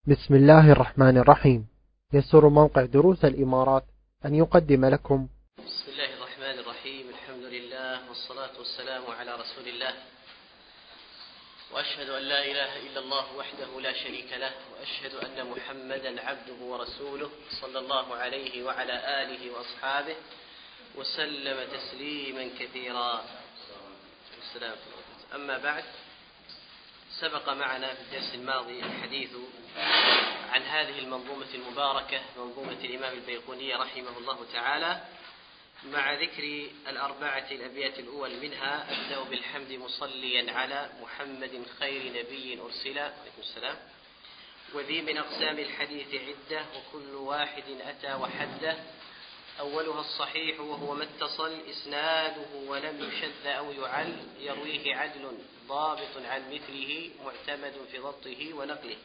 بسم الله الرحمن الرحيم. يسر موقع دروس الإمارات أن يقدم لكم بسم الله الرحمن الرحيم. الحمد لله والصلاة والسلام على رسول الله، وأشهد أن لا إله إلا الله وحده لا شريك له، وأشهد أن محمدا عبده ورسوله صلى الله عليه وعلى آله وأصحابه وسلم تسليما كثيرا. أما بعد، سبق معنا في الدرس الماضي الحديث عن هذه المنظومة المباركة، منظومة الإمام البيقوني رحمه الله تعالى، مع ذكر الأربعة الأبيات الأول منها: أبدأ بالحمد مصليا على محمد خير نبي أرسل، عليكم السلام، وذي من أقسام الحديث عدة وكل واحد أتى وحده، أولها الصحيح وهو ما اتصل إسناده ولم يشذ أو يعل، يرويه عدل ضابط عن مثله معتمد في ضبطه ونقله.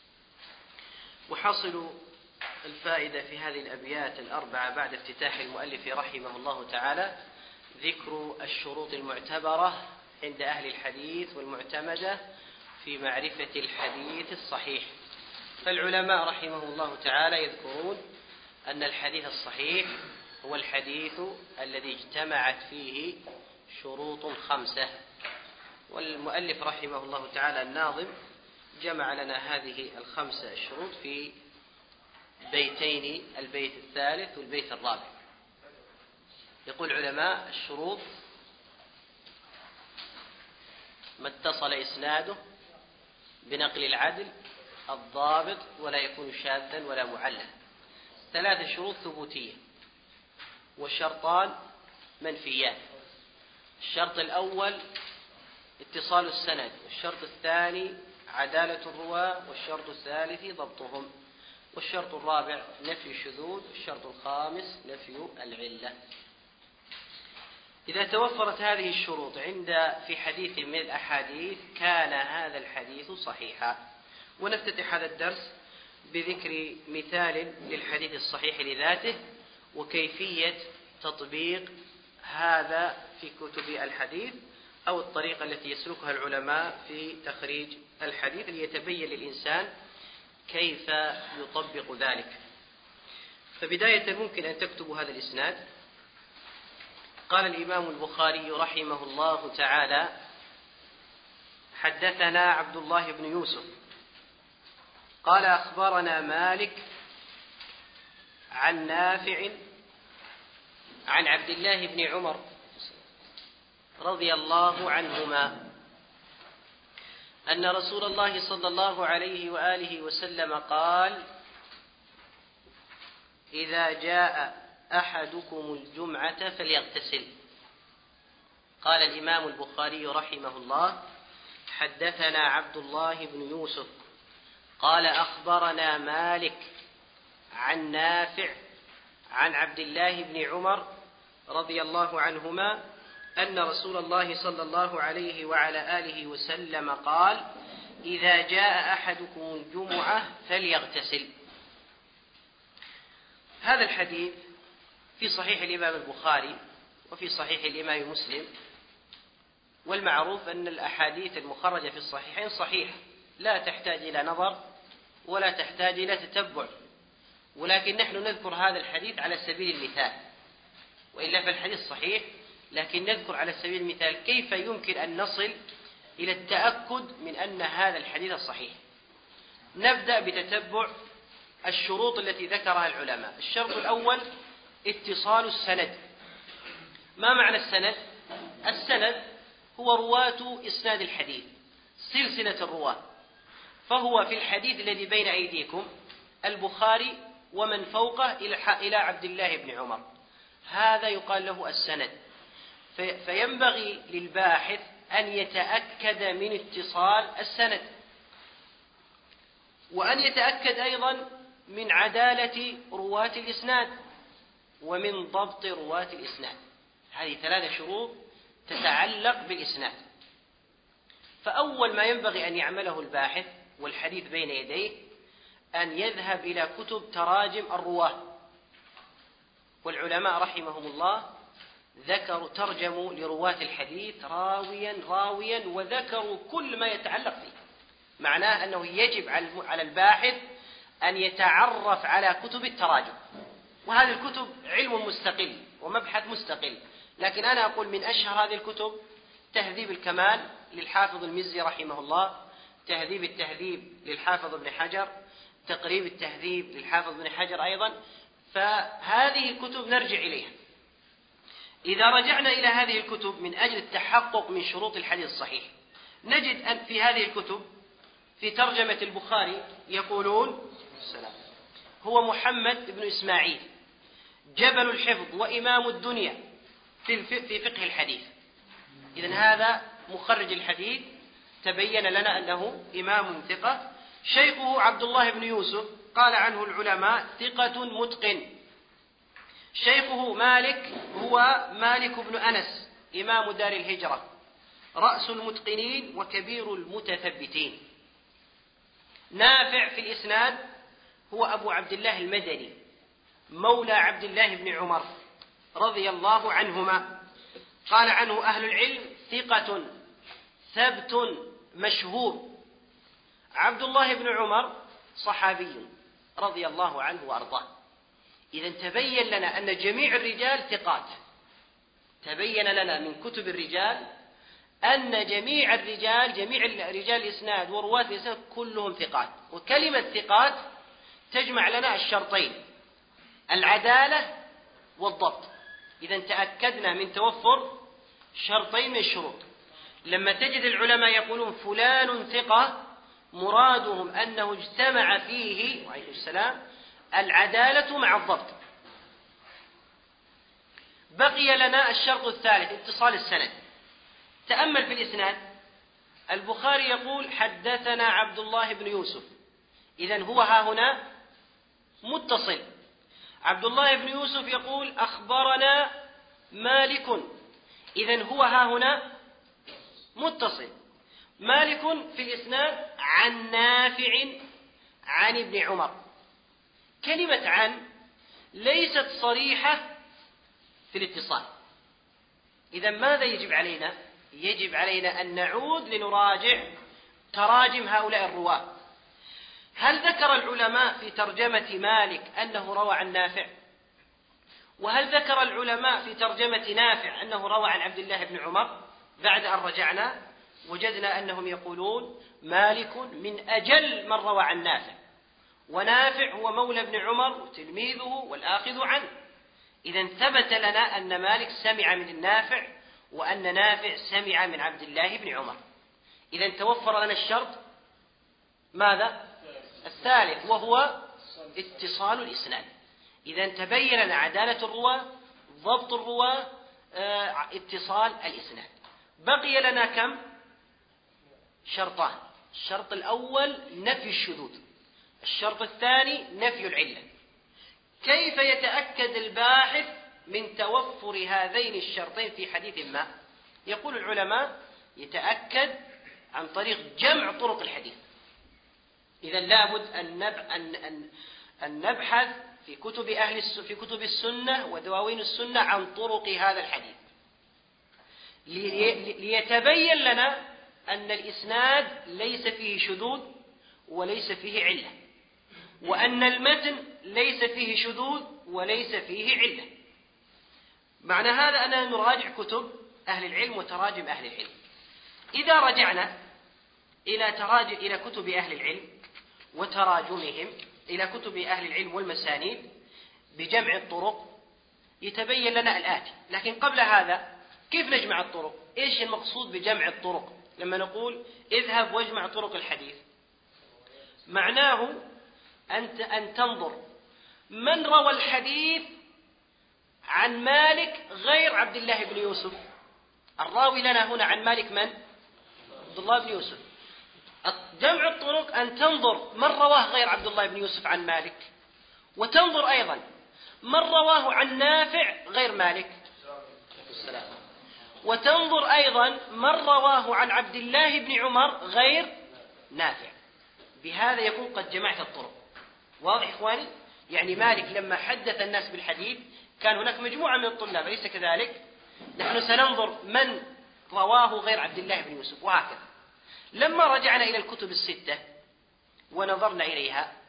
وحاصل الفائدة في هذه الأبيات الأربعة بعد افتتاح المؤلف رحمه الله تعالى ذكر الشروط المعتبرة عند أهل الحديث والمعتمدة في معرفة الحديث الصحيح. فالعلماء رحمه الله تعالى يذكرون أن الحديث الصحيح هو الحديث الذي اجتمعت فيه شروط خمسة، والمؤلف رحمه الله تعالى الناظم جمع لنا هذه الخمسة الشروط في بيتين، البيت الثالث والبيت الرابع. يقول علماء الشروط: ما اتصل إسناده بنقل العدل الضابط ولا يكون شاذا ولا معللا. ثلاث شروط ثبوتية والشرطان منفيان. الشرط الأول اتصال السند، والشرط الثاني عدالة الرواة، والشرط الثالث ضبطهم، والشرط الرابع نفي الشذوذ، والشرط الخامس نفي العلة. إذا توفرت هذه الشروط في حديث من الأحاديث كان هذا الحديث صحيحا. ونفتتح هذا الدرس بذكر مثال للحديث الصحيح لذاته وكيفية تطبيق هذا في كتب الحديث أو الطريقة التي يسلكها العلماء في تخريج الحديث ليتبين للإنسان كيف يطبق ذلك. فبداية ممكن أن تكتبوا هذا الإسناد. قال الإمام البخاري رحمه الله تعالى: حدثنا عبد الله بن يوسف قال أخبرنا مالك عن نافع عن عبد الله بن عمر رضي الله عنهما أن رسول الله صلى الله عليه وآله وسلم قال: إذا جاء أحدكم الجمعة فليغتسل. قال الإمام البخاري رحمه الله: حدثنا عبد الله بن يوسف قال أخبرنا مالك عن نافع عن عبد الله بن عمر رضي الله عنهما أن رسول الله صلى الله عليه وعلى آله وسلم قال: إذا جاء أحدكم الجمعة فليغتسل. هذا الحديث في صحيح الإمام البخاري وفي صحيح الإمام مسلم، والمعروف أن الأحاديث المخرجة في الصحيحين صحيحة لا تحتاج إلى نظر ولا تحتاج إلى تتبع، ولكن نحن نذكر هذا الحديث على سبيل المثال، وإلا فالحديث صحيح، لكن نذكر على سبيل المثال كيف يمكن أن نصل إلى التأكد من أن هذا الحديث صحيح. نبدأ بتتبع الشروط التي ذكرها العلماء. الشرط الأول اتصال السند. ما معنى السند؟ السند هو رواة إسناد الحديث، سلسلة الرواة، فهو في الحديث الذي بين أيديكم البخاري ومن فوقه إلى عبد الله بن عمر، هذا يقال له السند. فينبغي للباحث أن يتأكد من اتصال السند، وأن يتأكد أيضا من عدالة رواة الإسناد ومن ضبط رواة الإسناد. هذه ثلاث شروط تتعلق بالإسناد. فأول ما ينبغي أن يعمله الباحث والحديث بين يديه أن يذهب إلى كتب تراجم الرواة، والعلماء رحمهم الله ترجموا لرواة الحديث راويا وذكروا كل ما يتعلق فيه. معناه أنه يجب على الباحث أن يتعرف على كتب التراجم، وهذه الكتب علم مستقل ومبحث مستقل، لكن أنا أقول من أشهر هذه الكتب تهذيب الكمال للحافظ المزي رحمه الله، تهذيب التهذيب للحافظ ابن حجر، تقريب التهذيب للحافظ ابن حجر أيضا. فهذه الكتب نرجع إليها. إذا رجعنا إلى هذه الكتب من أجل التحقق من شروط الحديث الصحيح، نجد أن في هذه الكتب في ترجمة البخاري يقولون هو محمد بن إسماعيل جبل الحفظ وإمام الدنيا في فقه الحديث. إذن هذا مخرج الحديث تبين لنا أنه إمام ثقة. شيخه عبد الله بن يوسف قال عنه العلماء ثقة متقن. شيخه مالك هو مالك بن أنس إمام دار الهجرة، رأس المتقنين وكبير المتثبتين. نافع في الإسناد هو أبو عبد الله المدني مولى عبد الله بن عمر رضي الله عنهما، قال عنه أهل العلم ثقة ثبت مشهور. عبد الله بن عمر صحابي رضي الله عنه وأرضاه. إذن تبين لنا أن جميع الرجال ثقات، تبين لنا من كتب الرجال أن جميع رجال الإسناد ورواة الإسناد كلهم ثقات. وكلمة ثقات تجمع لنا الشرطين العدالة والضبط. إذن تأكدنا من توفر شرطين من الشروط. لما تجد العلماء يقولون فلان ثقة مرادهم أنه اجتمع فيه وعليه السلام العدالة مع الضبط. بقي لنا الشرط الثالث اتصال السند. تأمل في الإسناد، البخاري يقول حدثنا عبد الله بن يوسف، إذن هو ها هنا متصل. عبد الله بن يوسف يقول أخبرنا مالك، إذن هو ها هنا متصل. مالك في الإسناد عن نافع عن ابن عمر. كلمة عن ليست صريحة في الاتصال. إذن ماذا يجب علينا؟ يجب علينا أن نعود لنراجع تراجم هؤلاء الرواة. هل ذكر العلماء في ترجمة مالك أنه روى عن نافع؟ وهل ذكر العلماء في ترجمة نافع أنه روى عن عبد الله بن عمر؟ بعد أن رجعنا وجدنا أنهم يقولون مالك من أجل من روى عن نافع، ونافع هو مولى ابن عمر وتلميذه والآخذ عنه. إذن ثبت لنا أن مالك سمع من النافع وأن نافع سمع من عبد الله بن عمر. إذن توفر لنا الشرط ماذا؟ الثالث، وهو اتصال الإسناد. إذن تبين لنا عدالة الرواة، ضبط الرواة، اتصال الإسناد. بقي لنا كم؟ شرطان. الشرط الأول نفي الشذوذ، الشرط الثاني نفي العلة. كيف يتأكد الباحث من توفر هذين الشرطين في حديث ما؟ يقول العلماء يتأكد عن طريق جمع طرق الحديث. إذا لابد أن نبحث في كتب السنة ودواوين السنة عن طرق هذا الحديث، ليتبين لنا أن الإسناد ليس فيه شذوذ وليس فيه علة، وأن المتن ليس فيه شذوذ وليس فيه علة. معنى هذا أننا نراجع كتب أهل العلم وتراجم أهل العلم. إذا رجعنا إلى كتب أهل العلم وتراجمهم، إلى كتب أهل العلم والمسانيد بجمع الطرق، يتبين لنا الآتي. لكن قبل هذا كيف نجمع الطرق؟ إيش المقصود بجمع الطرق؟ لما نقول اذهب واجمع طرق الحديث، معناه أن تنظر من روى الحديث عن مالك غير عبد الله بن يوسف. الراوي لنا هنا عن مالك من؟ عبد الله بن يوسف. جمع الطرق أن تنظر من رواه غير عبد الله بن يوسف عن مالك، وتنظر أيضا من رواه عن نافع غير مالك، وتنظر أيضا من رواه عن عبد الله بن عمر غير نافع. بهذا يكون قد جمعت الطرق. واضح إخواني؟ يعني مالك لما حدث الناس بالحديث كان هناك مجموعة من الطلاب، أليس كذلك؟ نحن سننظر من رواه غير عبد الله بن يوسف، وهكذا. لما رجعنا إلى الكتب الستة ونظرنا إليها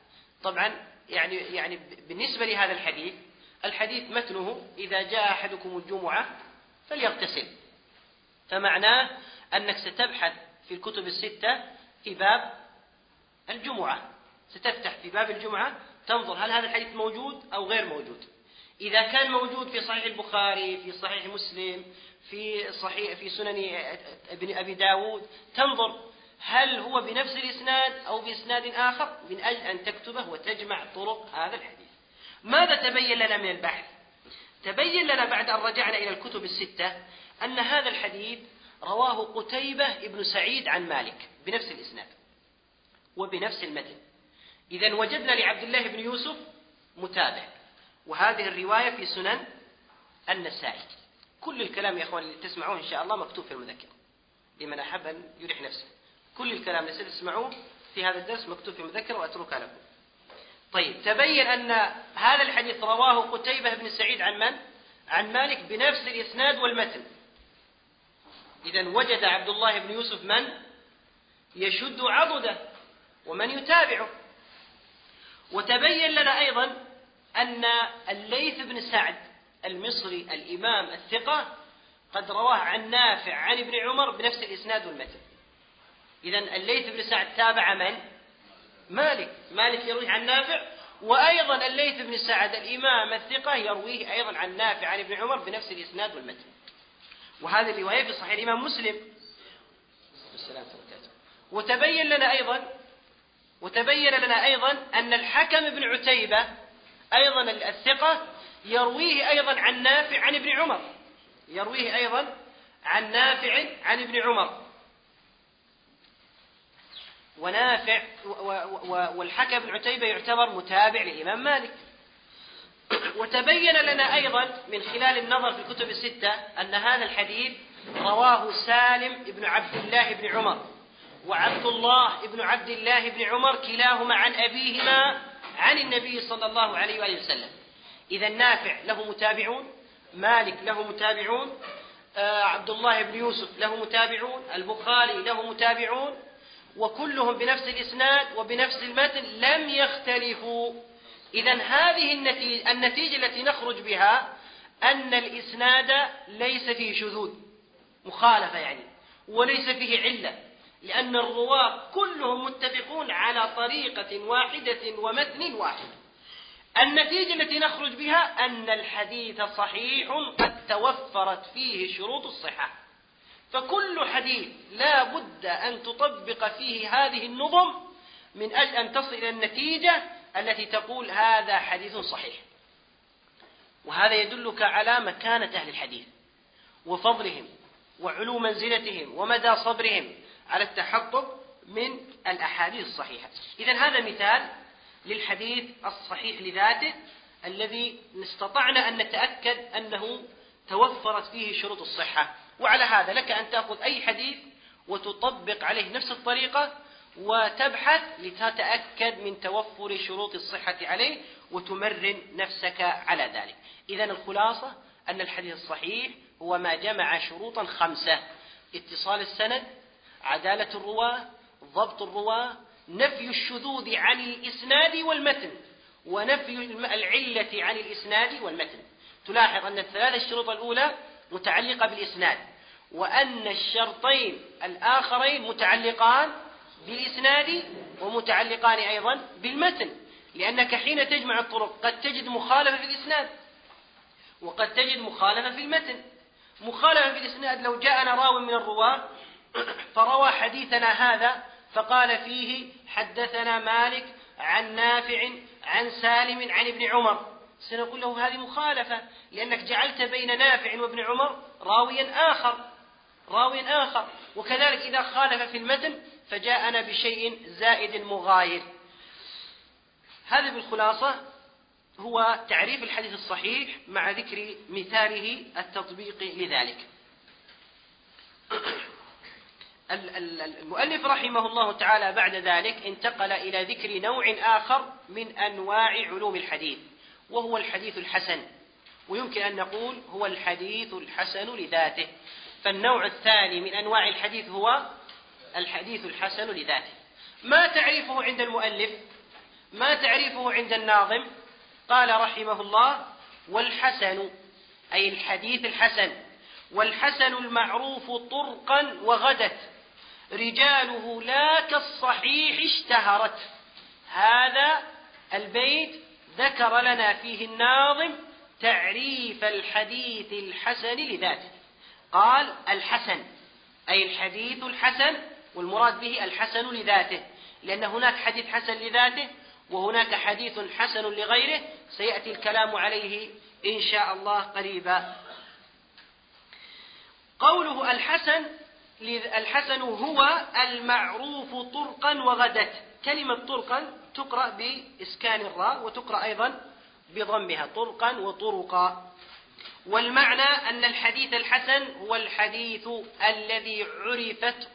طبعا يعني بالنسبة لهذا الحديث متنه: إذا جاء أحدكم الجمعة فليغتسل، فمعناه أنك ستبحث في الكتب الستة في باب الجمعة، ستفتح في باب الجمعة تنظر هل هذا الحديث موجود أو غير موجود. إذا كان موجود في صحيح البخاري، في صحيح مسلم، في سنن ابن أبي داود، تنظر هل هو بنفس الإسناد أو بإسناد آخر، من أجل أن تكتبه وتجمع طرق هذا الحديث. ماذا تبين لنا من البحث؟ تبين لنا بعد أن رجعنا إلى الكتب الستة أن هذا الحديث رواه قتيبة ابن سعيد عن مالك بنفس الإسناد وبنفس المتن. إذن وجدنا لعبد الله بن يوسف متابع، وهذه الرواية في سنن النسائي. كل الكلام يا أخوان اللي تسمعوه إن شاء الله مكتوب في المذكرة لمن أحب أن يريح نفسه. كل الكلام اللي تسمعوه في هذا الدرس مكتوب في المذكرة وأتركها لكم. طيب، تبين أن هذا الحديث رواه قتيبة بن سعيد عن من؟ عن مالك بنفس الإسناد والمتن. إذن وجد عبد الله بن يوسف من يشد عضده ومن يتابعه. وتبين لنا أيضا أن الليث بن سعد المصري الإمام الثقة قد رواه عن نافع عن ابن عمر بنفس الإسناد والمتن. إذن الليث بن سعد تابع من؟ مالك يرويه عن نافع، وأيضا الليث بن سعد الإمام الثقة يرويه أيضا عن نافع عن ابن عمر بنفس الإسناد والمتن. وهذه الرواية في صحيح الإمام مسلم. وتبين لنا أيضا أن الحكم بن عتيبة أيضا الثقة يرويه أيضا عن نافع عن ابن عمر، ونافع والحكم بن عتيبة يعتبر متابع للإمام مالك. وتبين لنا أيضا من خلال النظر في الكتب الستة أن هذا الحديث رواه سالم بن عبد الله بن عمر وعبد الله بن عبد الله بن عمر كلاهما عن أبيهما عن النبي صلى الله عليه وآله وسلم. إذا نافع له متابعون، مالك له متابعون، عبد الله بن يوسف له متابعون، البخاري له متابعون، وكلهم بنفس الإسناد وبنفس المتن لم يختلفوا. إذن هذه النتيجة التي نخرج بها أن الإسناد ليس فيه شذوذ مخالفة يعني، وليس فيه علة، لأن الرواة كلهم متفقون على طريقة واحدة ومتن واحد. النتيجة التي نخرج بها أن الحديث صحيح قد توفرت فيه شروط الصحة، فكل حديث لا بد أن تطبق فيه هذه النظم من أجل أن تصل إلى النتيجة التي تقول هذا حديث صحيح. وهذا يدلك على مكانة أهل الحديث وفضلهم وعلو منزلتهم ومدى صبرهم على التحقق من الأحاديث الصحيحة. إذن هذا مثال للحديث الصحيح لذاته الذي استطعنا أن نتأكد أنه توفرت فيه شروط الصحة. وعلى هذا لك أن تأخذ أي حديث وتطبق عليه نفس الطريقة وتبحث لتتأكد من توفر شروط الصحة عليه وتمرن نفسك على ذلك. إذن الخلاصة أن الحديث الصحيح هو ما جمع شروطا 5: اتصال السند، عدالة الرواة، ضبط الرواة، نفي الشذوذ عن الإسناد والمتن، ونفي العلة عن الإسناد والمتن. تلاحظ أن الثلاث الشروط الأولى متعلقة بالإسناد، وأن الشرطين الآخرين متعلقان بالإسناد ومتعلقان أيضا بالمتن، لأنك حين تجمع الطرق قد تجد مخالفة في الإسناد وقد تجد مخالفة في المتن. مخالفة في الإسناد: لو جاءنا راو من الرواة فروى حديثنا هذا فقال فيه حدثنا مالك عن نافع عن سالم عن ابن عمر، سنقول له هذه مخالفة، لأنك جعلت بين نافع وابن عمر راويا آخر. وكذلك إذا خالف في المتن فجاءنا بشيء زائد مغاير. هذا بالخلاصة هو تعريف الحديث الصحيح مع ذكر مثاله التطبيقي لذلك. المؤلف رحمه الله تعالى بعد ذلك انتقل إلى ذكر نوع آخر من أنواع علوم الحديث، وهو الحديث الحسن، ويمكن أن نقول هو الحديث الحسن لذاته. فالنوع الثاني من أنواع الحديث هو الحديث الحسن لذاته. ما تعريفه عند المؤلف؟ ما تعريفه عند الناظم؟ قال رحمه الله: والحسن أي الحديث الحسن، والحسن المعروف طرقا وغدت رجاله لا كالصحيح اشتهرت. هذا البيت ذكر لنا فيه الناظم تعريف الحديث الحسن لذاته. قال الحسن أي الحديث الحسن، والمراد به الحسن لذاته، لأن هناك حديث حسن لذاته وهناك حديث حسن لغيره، سيأتي الكلام عليه إن شاء الله قريبا. قوله الحسن هو المعروف طرقا وغدت. كلمة طرقا تقرأ بإسكان الراء وتقرأ أيضا بضمها، طرقا وطرقا. والمعنى أن الحديث الحسن هو الحديث الذي عرفت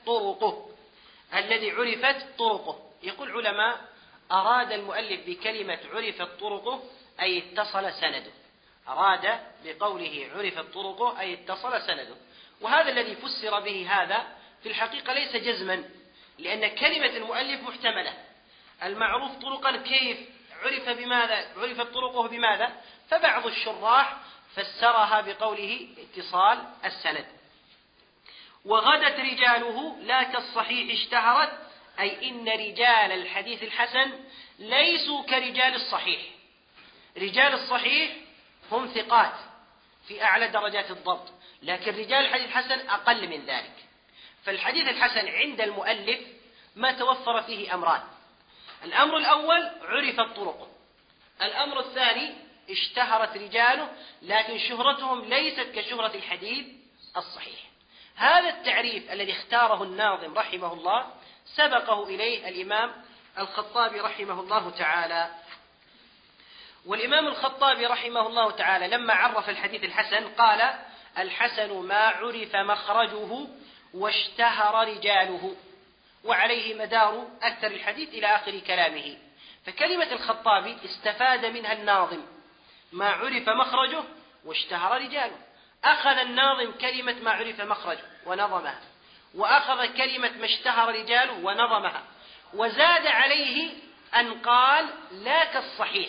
طرقه. يقول علماء: أراد المؤلف بكلمة عرفت طرقه أي اتصل سنده. أراد بقوله عرفت طرقه أي اتصل سنده. وهذا الذي فسر به هذا في الحقيقة ليس جزما، لأن كلمة المؤلف محتملة. المعروف طرقا كيف عرف؟ بماذا عرفت طرقه؟ بماذا؟ فبعض الشراح فسرها بقوله اتصال السند. وغدت رجاله لا كالصحيح اشتهرت، أي إن رجال الحديث الحسن ليسوا كرجال الصحيح. رجال الصحيح هم ثقات في أعلى درجات الضبط، لكن رجال الحديث الحسن أقل من ذلك. فالحديث الحسن عند المؤلف ما توفر فيه أمران: الأمر الأول عرفت طرقه، الأمر الثاني اشتهرت رجاله لكن شهرتهم ليست كشهرة الحديث الصحيح. هذا التعريف الذي اختاره الناظم رحمه الله سبقه إليه الإمام الخطابي رحمه الله تعالى. والإمام الخطابي رحمه الله تعالى لما عرف الحديث الحسن قال: الحسن ما عرف مخرجه واشتهر رجاله. وعليه مدار أكثر الحديث إلى آخر كلامه. فكلمة الخطابي استفاد منها الناظم ما عرف مخرجه واشتهر رجاله. أخذ الناظم كلمة ما عرف مخرجه ونظمها، وأخذ كلمة ما اشتهر رجاله ونظمها، وزاد عليه أن قال لا كالصحيح.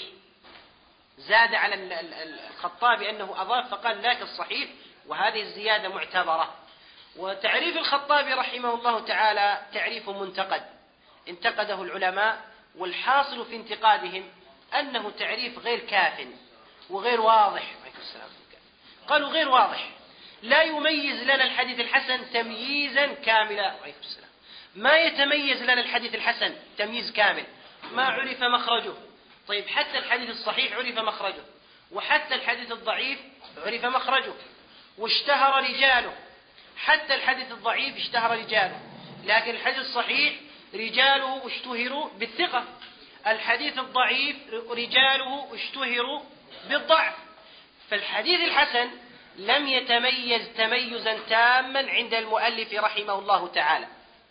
زاد على الخطابي أنه أضاف فقال لا كالصحيح، وهذه الزيادة معتبرة. وتعريف الخطابي رحمه الله تعالى تعريف منتقد، انتقده العلماء، والحاصل في انتقادهم أنه تعريف غير كاف وغير واضح. قالوا غير واضح، لا يميز لنا الحديث الحسن تمييزا كاملا. ما يتميز لنا الحديث الحسن تمييز كامل. ما عرف مخرجه، طيب حتى الحديث الصحيح عرف مخرجه، وحتى الحديث الضعيف عرف مخرجه، واشتهر رجاله. حتى الحديث الضعيف اشتهر رجاله، لكن الحديث الصحيح رجاله اشتهروا بالثقة، الحديث الضعيف رجاله اشتهروا بالضعف. فالحديث الحسن لم يتميز تميزا تاما عند المؤلف رحمه الله تعالى.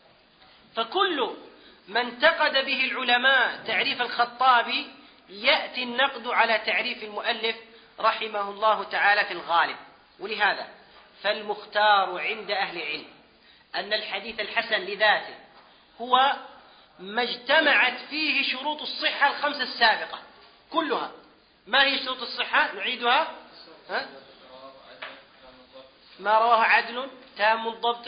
فكل ما انتقد به العلماء تعريف الخطابي يأتي النقد على تعريف المؤلف رحمه الله تعالى في الغالب. ولهذا فالمختار عند أهل العلم أن الحديث الحسن لذاته هو ما اجتمعت فيه شروط الصحة الخمسة السابقة كلها. ما هي شروط الصحة؟ نعيدها: ما رواه عدل تام الضبط،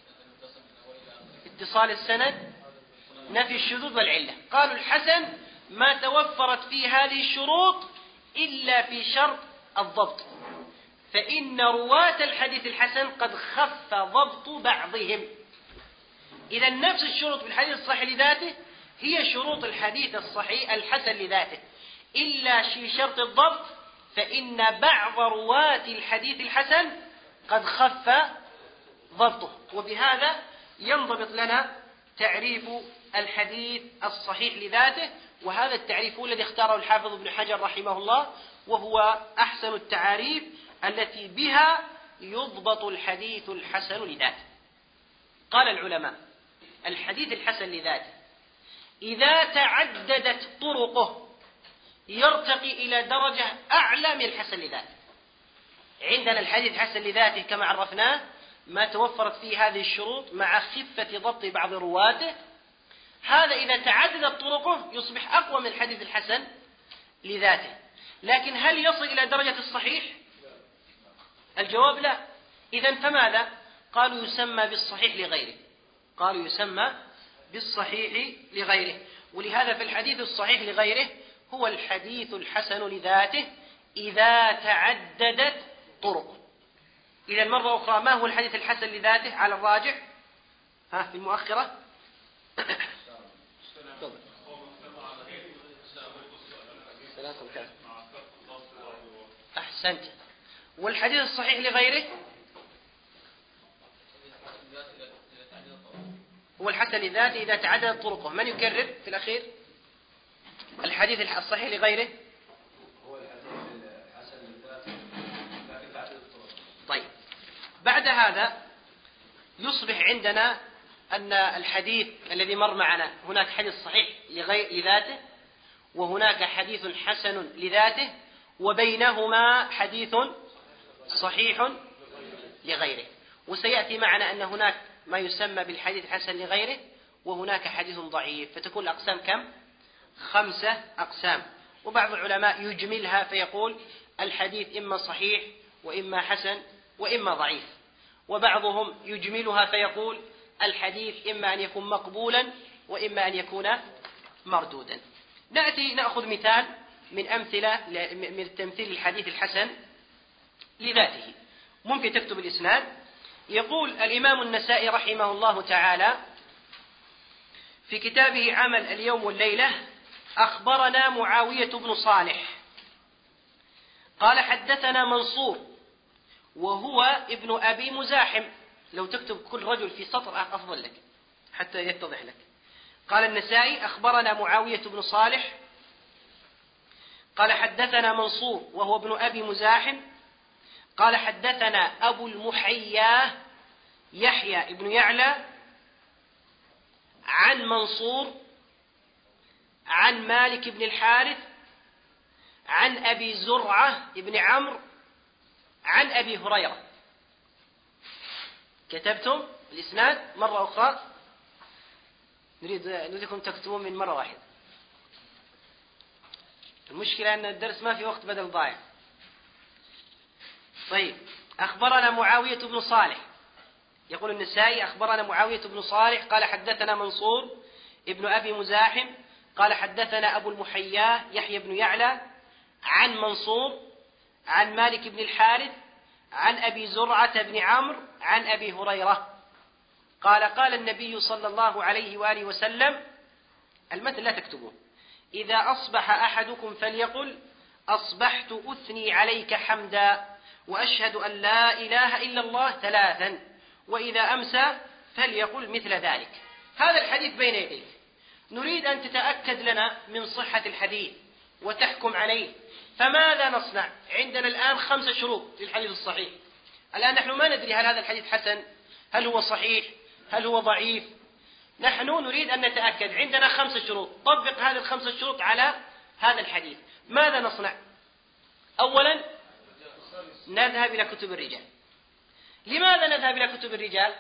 اتصال السند، نفي الشذوذ والعلة. قالوا الحسن ما توفرت فيه هذه الشروط إلا في شرط الضبط، فإن رواة الحديث الحسن قد خف ضبط بعضهم. إذا نفس الشروط في الحديث الصحيح لذاته هي شروط الحديث الصحيح الحسن لذاته، إلا في شرط الضبط، فإن بعض رواة الحديث الحسن قد خف ضبطه. وبهذا ينضبط لنا تعريف الحديث الصحيح لذاته. وهذا التعريف هو الذي اختاره الحافظ ابن حجر رحمه الله، وهو أحسن التعاريف التي بها يضبط الحديث الحسن لذاته. قال العلماء: الحديث الحسن لذاته إذا تعددت طرقه يرتقي إلى درجة أعلى من الحسن لذاته. عندنا الحديث الحسن لذاته كما عرفناه ما توفرت فيه هذه الشروط مع خفة ضبط بعض رواته. هذا إذا تعددت طرقه يصبح أقوى من الحديث الحسن لذاته. لكن هل يصل إلى درجة الصحيح؟ الجواب لا. إذن فماذا؟ قالوا يسمى بالصحيح لغيره. قالوا يسمى بالصحيح لغيره. ولهذا في الحديث الصحيح لغيره هو الحديث الحسن لذاته إذا تعددت طرقه. إذا مرة أخرى ما هو الحديث الحسن لذاته على الراجح؟ في المؤخرة. أحسنت. والحديث الصحيح لغيره هو الحسن لذاته إذا تعددت طرقه. من يكرر في الأخير؟ الحديث الصحيح لغيره هو الحديث الحسن لذاته إذا تعددت طرقه. طيب، بعد هذا يصبح عندنا أن الحديث الذي مر معنا هناك حديث صحيح لذاته وهناك حديث حسن لذاته وبينهما حديث صحيح لغيره. وسيأتي معنا أن هناك ما يسمى بالحديث الحسن لغيره وهناك حديث ضعيف، فتكون الأقسام كم؟ 5 أقسام. وبعض العلماء يجملها فيقول الحديث إما صحيح وإما حسن وإما ضعيف، وبعضهم يجملها فيقول الحديث إما أن يكون مقبولا وإما أن يكون مردودا. نأخذ مثال من أمثلة من تمثيل الحديث الحسن لذاته. ممكن تكتب الإسناد. يقول الإمام النسائي رحمه الله تعالى في كتابه عمل اليوم والليلة: أخبرنا معاوية بن صالح قال حدثنا منصور وهو ابن أبي مزاحم. لو تكتب كل رجل في سطر أفضل لك حتى يتضح لك. قال النسائي: أخبرنا معاوية بن صالح قال حدثنا منصور وهو ابن أبي مزاحم قال حدثنا أبو المحياه يحيى بن يعلى عن منصور عن مالك بن الحارث عن أبي زرعة بن عمرو عن أبي هريرة. كتبتم الإسناد مرة أخرى؟ نريدكم تكتبون من مرة واحدة. المشكلة أن الدرس ما في وقت بدل ضايع. طيب، أخبرنا معاوية بن صالح. يقول النسائي: أخبرنا معاوية بن صالح قال حدثنا منصور ابن أبي مزاحم قال حدثنا أبو المحياه يحيى بن يعلى عن منصور عن مالك بن الحارث عن أبي زرعة بن عمرو عن أبي هريرة قال: قال النبي صلى الله عليه وآله وسلم، المثل لا تكتبون: إذا أصبح أحدكم فليقل أصبحت أثني عليك حمدا وأشهد أن لا إله إلا الله 3، وإذا أمسى فليقل مثل ذلك. هذا الحديث بين يديك، نريد أن تتأكد لنا من صحة الحديث وتحكم عليه. فماذا نصنع؟ عندنا الآن 5 شروط للحديث الصحيح. الآن نحن ما ندري هل هذا الحديث حسن، هل هو صحيح، هل هو ضعيف. نحن نريد أن نتأكد. عندنا 5 شروط، طبق هذه ال5 شروط على هذا الحديث. ماذا نصنع؟ أولا نذهب إلى كتب الرجال. لماذا نذهب إلى كتب الرجال؟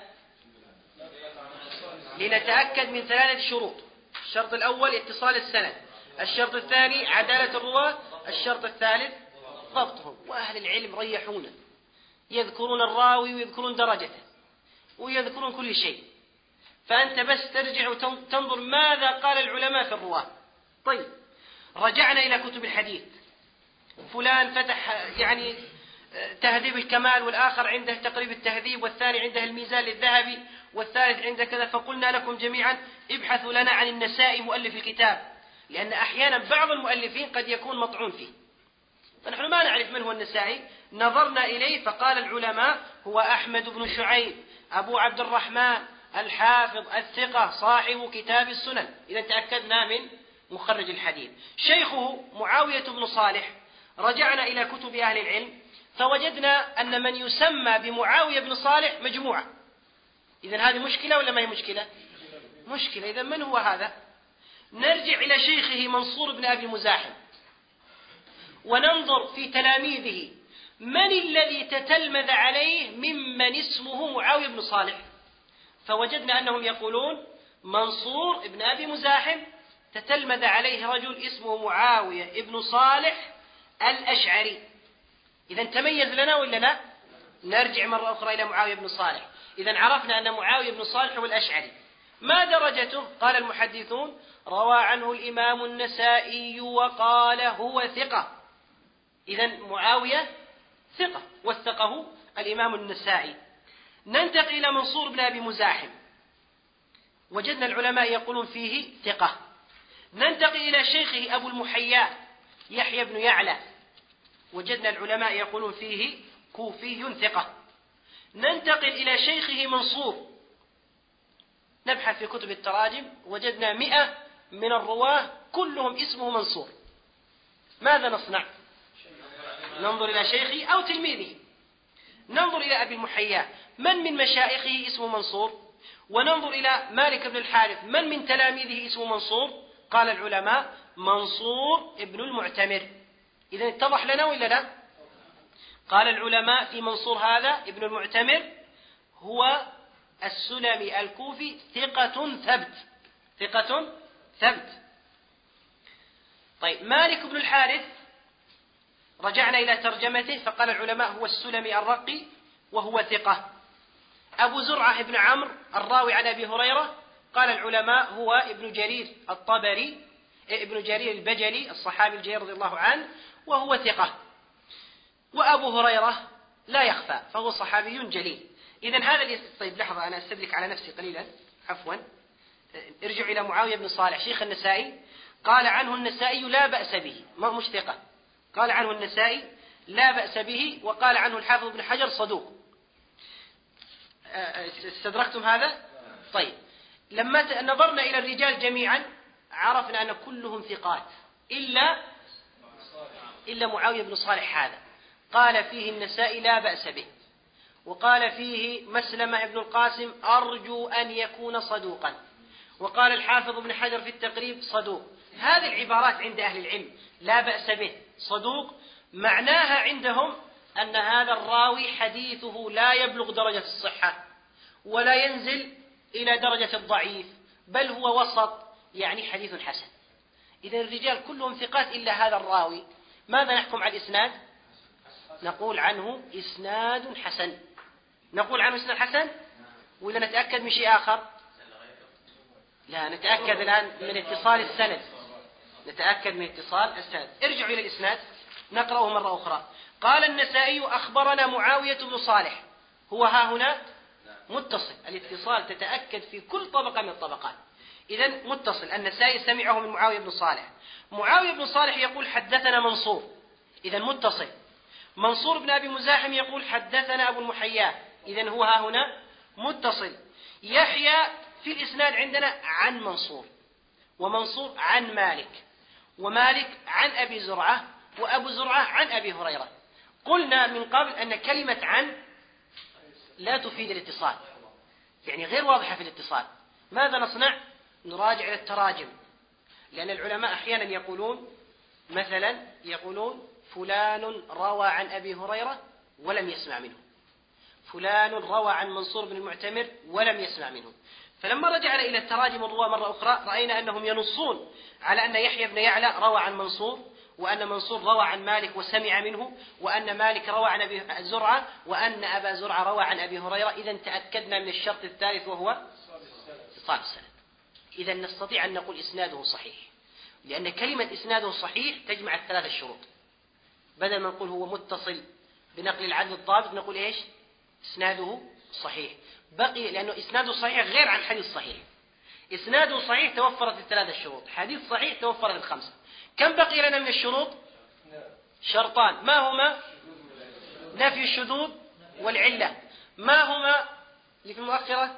لنتأكد من 3 شروط. الشرط الأول اتصال السند، الشرط الثاني عدالة الرواة، الشرط الثالث ضبطهم. وأهل العلم ريحونا، يذكرون الراوي ويذكرون درجته ويذكرون كل شيء، فأنت بس ترجع وتنظر ماذا قال العلماء في الرواة. طيب، رجعنا إلى كتب الحديث، فلان فتح تهذيب الكمال، والآخر عنده تقريب التهذيب، والثاني عنده الميزان للذهبي، والثالث عنده كذا. فقلنا لكم جميعا ابحثوا لنا عن النسائي مؤلف الكتاب، لأن أحيانا بعض المؤلفين قد يكون مطعون فيه، فنحن ما نعرف من هو النسائي. نظرنا إليه فقال العلماء هو أحمد بن شعيب أبو عبد الرحمن الحافظ الثقة صاحب كتاب السنن. إذا تأكدنا من مخرج الحديث. شيخه معاوية بن صالح. رجعنا إلى كتب أهل العلم فوجدنا أن من يسمى بمعاوية بن صالح مجموعة. إذن هذه مشكلة ولا ما هي مشكلة؟ مشكلة. إذن من هو هذا؟ نرجع إلى شيخه منصور بن أبي مزاحم وننظر في تلاميذه من الذي تتلمذ عليه ممن اسمه معاوية بن صالح. فوجدنا أنهم يقولون منصور ابن أبي مزاحم تتلمذ عليه رجل اسمه معاوية ابن صالح الأشعري. إذا تميز لنا ولا لا؟ نرجع مرة أخرى إلى معاوية بن صالح. إذا عرفنا أن معاوية بن صالح هو الأشعري. ما درجته؟ قال المحدثون: روى عنه الإمام النسائي وقال هو ثقة. إذا معاوية ثقة وثقه الإمام النسائي. ننتقل إلى منصور بن أبي مزاحم، وجدنا العلماء يقولون فيه ثقة. ننتقل إلى شيخه أبو المحياء يحيى بن يعلى، وجدنا العلماء يقولون فيه كوفي ثقة. ننتقل إلى شيخه منصور، نبحث في كتب التراجم وجدنا 100 من الرواه كلهم اسمه منصور. ماذا نصنع؟ ننظر إلى شيخه أو تلميذه. ننظر إلى أبي المحياء، من مشايخه اسمه منصور؟ وننظر إلى مالك بن الحارث، من تلاميذه اسمه منصور؟ قال العلماء: منصور ابن المعتمر. إذن اتضح لنا ولا لا؟ قال العلماء في منصور هذا ابن المعتمر هو السلمي الكوفي ثقة ثبت، ثقة ثبت. طيب، مالك بن الحارث رجعنا إلى ترجمته فقال العلماء هو السلمي الرقي وهو ثقة. أبو زرعة بن عمرو الراوي عن أبي هريرة قال العلماء هو ابن جرير الطبري، ابن جرير البجلي الصحابي الجليل رضي الله عنه، وهو ثقة. وأبو هريرة لا يخفى فهو صحابي جليل. إذن هذا طيب لحظة، أنا أستدرك على نفسي قليلا، عفوا. ارجع إلى معاوية بن صالح شيخ النسائي، قال عنه النسائي لا بأس به، ما مش ثقة، قال عنه النسائي لا بأس به، وقال عنه الحافظ بن حجر صدوق. استدركتم هذا؟ طيب، لما نظرنا إلى الرجال جميعا عرفنا أن كلهم ثقات إلا معاوية بن صالح هذا، قال فيه النسائي لا بأس به، وقال فيه مسلمة بن القاسم أرجو أن يكون صدوقا، وقال الحافظ بن حجر في التقريب صدوق. هذه العبارات عند أهل العلم لا بأس به، صدوق، معناها عندهم أن هذا الراوي حديثه لا يبلغ درجة الصحة ولا ينزل إلى درجة الضعيف، بل هو وسط، يعني حديث حسن. إذن الرجال كلهم ثقات إلا هذا الراوي. ماذا نحكم على الإسناد؟ نقول عنه إسناد حسن. نقول عنه إسناد حسن، وإذا نتأكد من شيء آخر؟ لا، نتأكد الآن من اتصال السند، نتأكد من اتصال السند. ارجعوا إلى الإسناد نقرأه مرة أخرى. قال النسائي أخبرنا معاوية بن صالح، هو ها هنا متصل، الاتصال تتأكد في كل طبقة من الطبقات. إذن متصل، النسائي سمعه من معاوية بن صالح. معاوية بن صالح يقول حدثنا منصور، إذن متصل. منصور بن أبي مزاحم يقول حدثنا أبو المحياء، إذن هو ها هنا متصل. يحيى في الإسناد عندنا عن منصور، ومنصور عن مالك، ومالك عن أبي زرعة، وأبو زرعة عن أبي هريرة. قلنا من قبل أن كلمة عن لا تفيد الاتصال، يعني غير واضحة في الاتصال. ماذا نصنع؟ نراجع إلى التراجم، لأن العلماء أحيانا يقولون مثلا فلان روى عن أبي هريرة ولم يسمع منه، فلان روى عن منصور بن المعتمر ولم يسمع منه. فلما رجعنا إلى التراجم الرواة مرة أخرى رأينا أنهم ينصون على أن يحيى بن يعلى روى عن منصور، وأن منصور روى عن مالك وسمع منه، وأن مالك روى عن أبي زرعة، وأن أبا زرعة روى عن أبي هريرة. إذن تأكدنا من الشرط الثالث وهو اتصال السند. إذن نستطيع أن نقول إسناده صحيح، لأن كلمة إسناده صحيح تجمع الثلاث الشروط. بدل ما نقول هو متصل بنقل العدل الضابط نقول إيش؟ إسناده صحيح. بقي لأنه إسناده صحيح غير عن حديث صحيح. إسناده صحيح توفرت الثلاث الشروط، حديث صحيح توفرت الخمسة. كم بقي لنا من الشروط؟ شرطان، ما هما؟ نفي الشذوذ والعلة. ما هما اللي في المؤخرة؟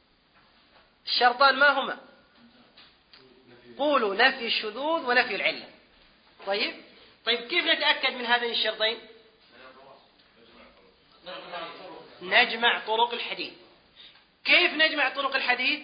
الشرطان ما هما؟ قولوا نفي الشذوذ ونفي العلة. طيب كيف نتأكد من هذين الشرطين؟ نجمع طرق الحديث. كيف نجمع طرق الحديث؟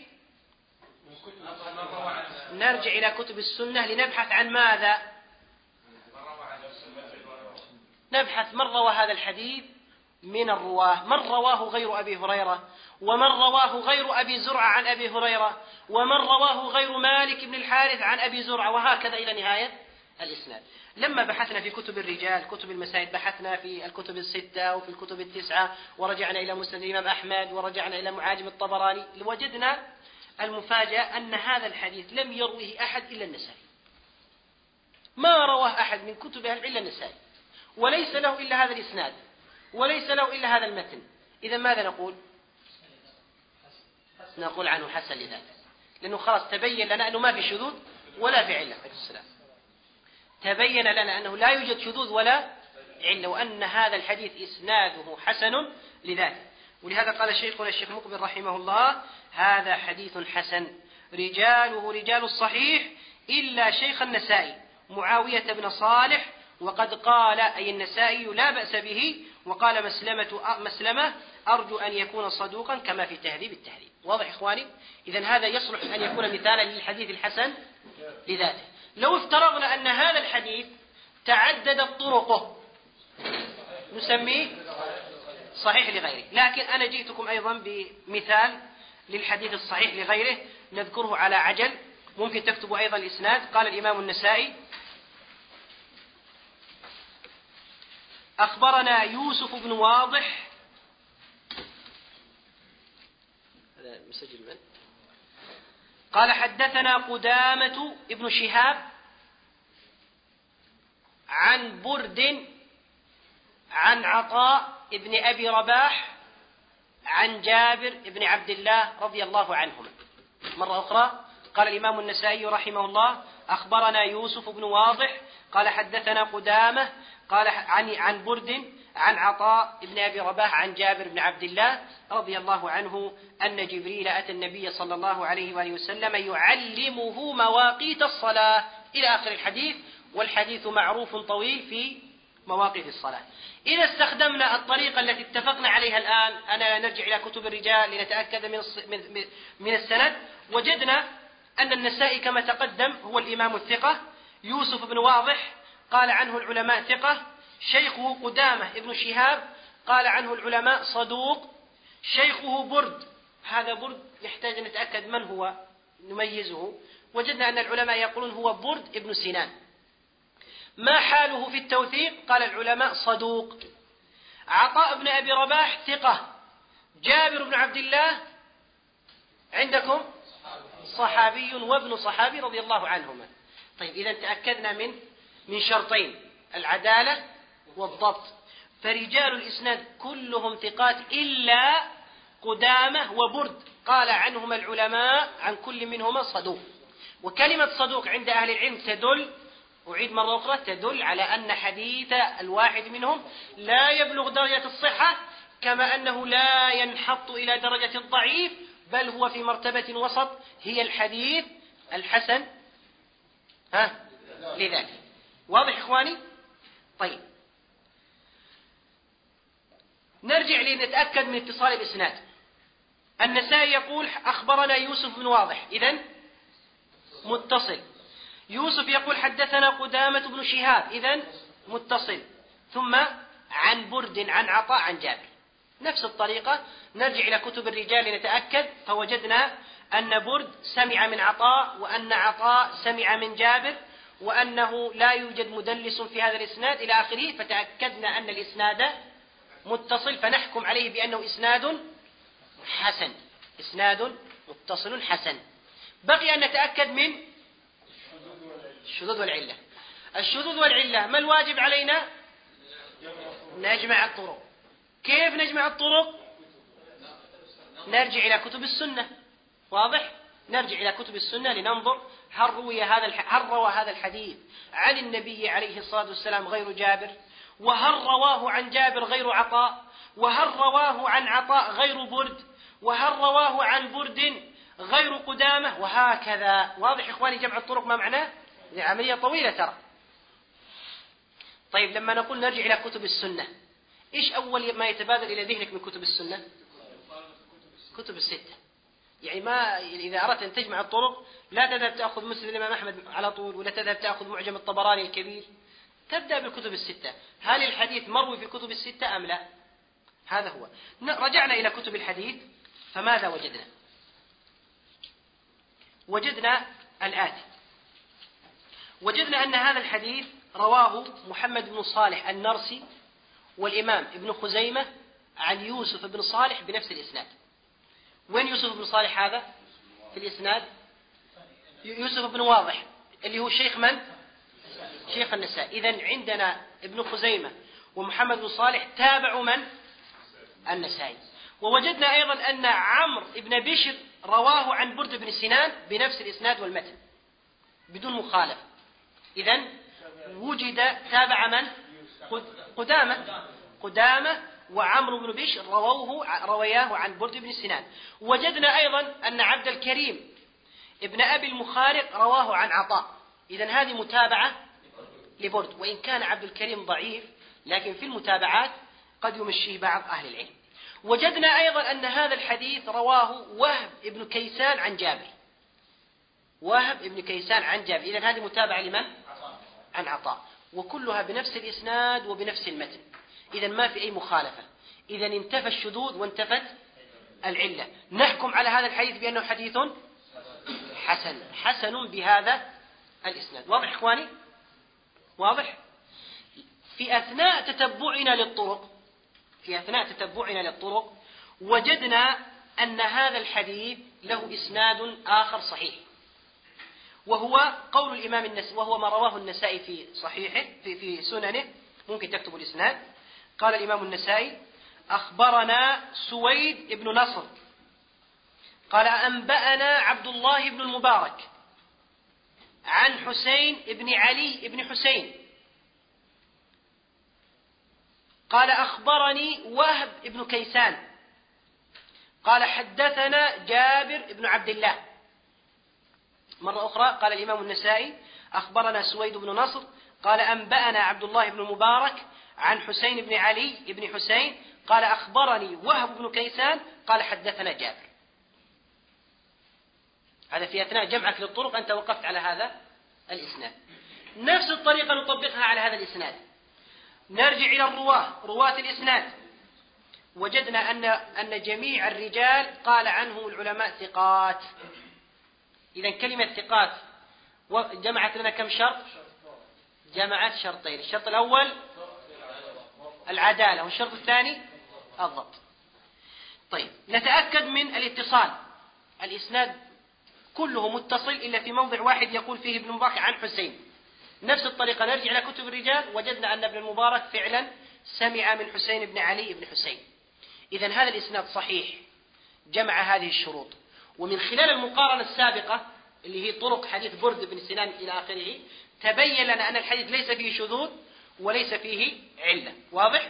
نرجع إلى كتب السنة لنبحث عن ماذا؟ نبحث من روى هذا الحديث من الرواه، من رواه غير أبي هريرة، ومن رواه غير أبي زرعة عن أبي هريرة، ومن رواه غير مالك بن الحارث عن أبي زرعة، وهكذا إلى نهاية الإسناد. لما بحثنا في كتب الرجال كتب المسائل، بحثنا في الكتب الستة وفي الكتب التسعة، ورجعنا إلى مسند الإمام أحمد، ورجعنا إلى معاجم الطبراني، وجدنا المفاجأة أن هذا الحديث لم يروه أحد إلا النسائي، ما رواه أحد من كتب أهل العلم إلا النسائي، وليس له إلا هذا الإسناد، وليس له إلا هذا المتن. إذا ماذا نقول؟ نقول عنه حسن لذاته، لأنه خلاص تبين لنا أنه ما في شذوذ ولا في علة. تبين لنا أنه لا يوجد شذوذ ولا علة، وأن هذا الحديث إسناده حسن لذاته. ولهذا قال شيخنا الشيخ مقبل رحمه الله: هذا حديث حسن رجاله رجال الصحيح إلا شيخ النسائي معاوية بن صالح، وقد قال أي النسائي لا بأس به، وقال مسلمة أرجو أن يكون صدوقا كما في تهذيب التهذيب. واضح إخواني؟ إذن هذا يصلح أن يكون مثالا للحديث الحسن لذاته. لو افترضنا أن هذا الحديث تعددت طرقه نسميه صحيح لغيره، لكن أنا جئتكم أيضا بمثال للحديث الصحيح لغيره نذكره على عجل، ممكن تكتبوا أيضا الإسناد. قال الإمام النسائي: أخبرنا يوسف بن واضح، هذا مسجل من؟ قال حدثنا قدامة ابن شهاب عن برد عن عطاء ابن أبي رباح عن جابر بن عبد الله رضي الله عنهما. مرة أخرى قال الإمام النسائي رحمه الله: أخبرنا يوسف بن واضح قال حدثنا قدامة قال عن برد عن عطاء ابن أبي رباح عن جابر بن عبد الله رضي الله عنه أن جبريل أتى النبي صلى الله عليه وآله وسلم يعلمه مواقيت الصلاة إلى آخر الحديث، والحديث معروف طويل في مواقيت الصلاة. إذا استخدمنا الطريقة التي اتفقنا عليها الآن، أنا نرجع إلى كتب الرجال لنتأكد من السند، وجدنا أن النسائي كما تقدم هو الإمام الثقة، يوسف بن واضح قال عنه العلماء ثقة، شيخه قدامة ابن شهاب قال عنه العلماء صدوق، شيخه برد، هذا برد يحتاج أن نتأكد من هو نميزه، وجدنا أن العلماء يقولون هو برد ابن سنان. ما حاله في التوثيق؟ قال العلماء صدوق. عطاء بن أبي رباح ثقة. جابر بن عبد الله عندكم صحابي وابن صحابي رضي الله عنهما. طيب إذا تأكدنا من شرطين: العدالة والضبط، فرجال الإسناد كلهم ثقات إلا قدامة وبرد قال عنهما العلماء عن كل منهما صدوق. وكلمة صدوق عند أهل العلم تدل، أعيد مرة أخرى، تدل على أن حديث الواحد منهم لا يبلغ درجة الصحة، كما أنه لا ينحط إلى درجة الضعيف، بل هو في مرتبة وسط، هي الحديث الحسن لذاته. واضح إخواني؟ طيب نرجع لنتأكد من اتصال الإسناد. النسائي يقول أخبرنا يوسف بن واضح، إذن متصل. يوسف يقول حدثنا قدامة بن شهاب، إذن متصل. ثم عن برد عن عطاء عن جابر. نفس الطريقة نرجع إلى كتب الرجال لنتأكد، فوجدنا أن برد سمع من عطاء، وأن عطاء سمع من جابر، وأنه لا يوجد مدلس في هذا الإسناد إلى آخره، فتأكدنا أن الإسناد متصل، فنحكم عليه بأنه إسناد حسن، إسناد متصل حسن. بقي أن نتأكد من الشذوذ والعلة. الشذوذ والعلة ما الواجب علينا؟ نجمع الطرق. كيف نجمع الطرق؟ نرجع إلى كتب السنة. واضح؟ نرجع إلى كتب السنة لننظر هل روى هذا الحديث عن النبي عليه الصلاة والسلام غير جابر، وهل رواه عن جابر غير عطاء، وهل رواه عن عطاء غير برد، وهل رواه عن برد غير قدامة، وهكذا. واضح إخواني جمع الطرق ما معناه؟ هذه عملية طويلة ترى. طيب لما نقول نرجع إلى كتب السنة، إيش أول ما يتبادر إلى ذهنك من كتب السنة؟ كتب الستة. يعني ما إذا أردت أن تجمع الطرق لا تذهب تأخذ مسند الإمام أحمد على طول، ولا تذهب تأخذ معجم الطبراني الكبير، تبدأ بالكتب الستة. هل الحديث مروي في الكتب الستة أم لا؟ هذا هو. رجعنا إلى كتب الحديث فماذا وجدنا؟ وجدنا الآتي: وجدنا أن هذا الحديث رواه محمد بن صالح النرسي والإمام ابن خزيمة عن يوسف بن صالح بنفس الإسناد. وين يوسف بن صالح هذا في الإسناد؟ يوسف بن واضح اللي هو شيخ من؟ شيخ النسائي. إذن عندنا ابن خزيمة ومحمد بن صالح تابعوا من؟ النسائي. ووجدنا أيضا أن عمرو بن بشر رواه عن برد بن سنان بنفس الإسناد والمتن بدون مخالفة. إذن وجد تابع من؟ قدامة وعمرو بن بشر روياه عن برد بن سنان. وجدنا أيضا أن عبد الكريم ابن أبي المخارق رواه عن عطاء. إذن هذه متابعة لبرد، وإن كان عبد الكريم ضعيف لكن في المتابعات قد يمشيه بعض أهل العلم. وجدنا أيضا أن هذا الحديث رواه وهب ابن كيسان عن جابر. وهب ابن كيسان عن جابر. إذن هذه متابعة لمن؟ عن عطاء، وكلها بنفس الإسناد وبنفس المتن. إذن ما في أي مخالفة. إذن انتفى الشذوذ وانتفت العلة. نحكم على هذا الحديث بأنه حديث حسن بهذا الإسناد. واضح إخواني؟ واضح؟ في أثناء تتبعنا للطرق وجدنا أن هذا الحديث له إسناد آخر صحيح، وهو قول الإمام النسائي، وهو ما رواه النسائي في صحيحه في سننه. ممكن تكتب الإسناد. قال الإمام النسائي: أخبرنا سويد بن نصر قال أنبأنا عبد الله بن المبارك عن حسين بن علي بن حسين قال أخبرني وهب بن كيسان قال حدثنا جابر بن عبد الله. مرة أخرى قال الإمام النسائي: أخبرنا سويد بن نصر قال أنبأنا عبد الله بن المبارك عن حسين بن علي بن حسين قال أخبرني وهب بن كيسان قال حدثنا جابر. هذا في أثناء جمعك للطرق أنت وقفت على هذا الإسناد. نفس الطريقة نطبقها على هذا الإسناد. نرجع إلى رواة الإسناد. وجدنا أن جميع الرجال قال عنهم العلماء ثقات. إذن كلمة ثقات جمعت لنا كم شرط؟ جمعت شرطين. الشرط الأول العدالة، والشرط الثاني الضبط. طيب، نتأكد من الاتصال. الإسناد كله متصل إلا في موضع واحد يقول فيه ابن المبارك عن حسين. نفس الطريقة نرجع إلى كتب الرجال. وجدنا أن ابن المبارك فعلا سمع من حسين بن علي بن حسين. إذن هذا الإسناد صحيح، جمع هذه الشروط. ومن خلال المقارنة السابقة اللي هي طرق حديث برد بن سنان إلى آخره تبين لنا أن الحديث ليس فيه شذوذ وليس فيه علة. واضح؟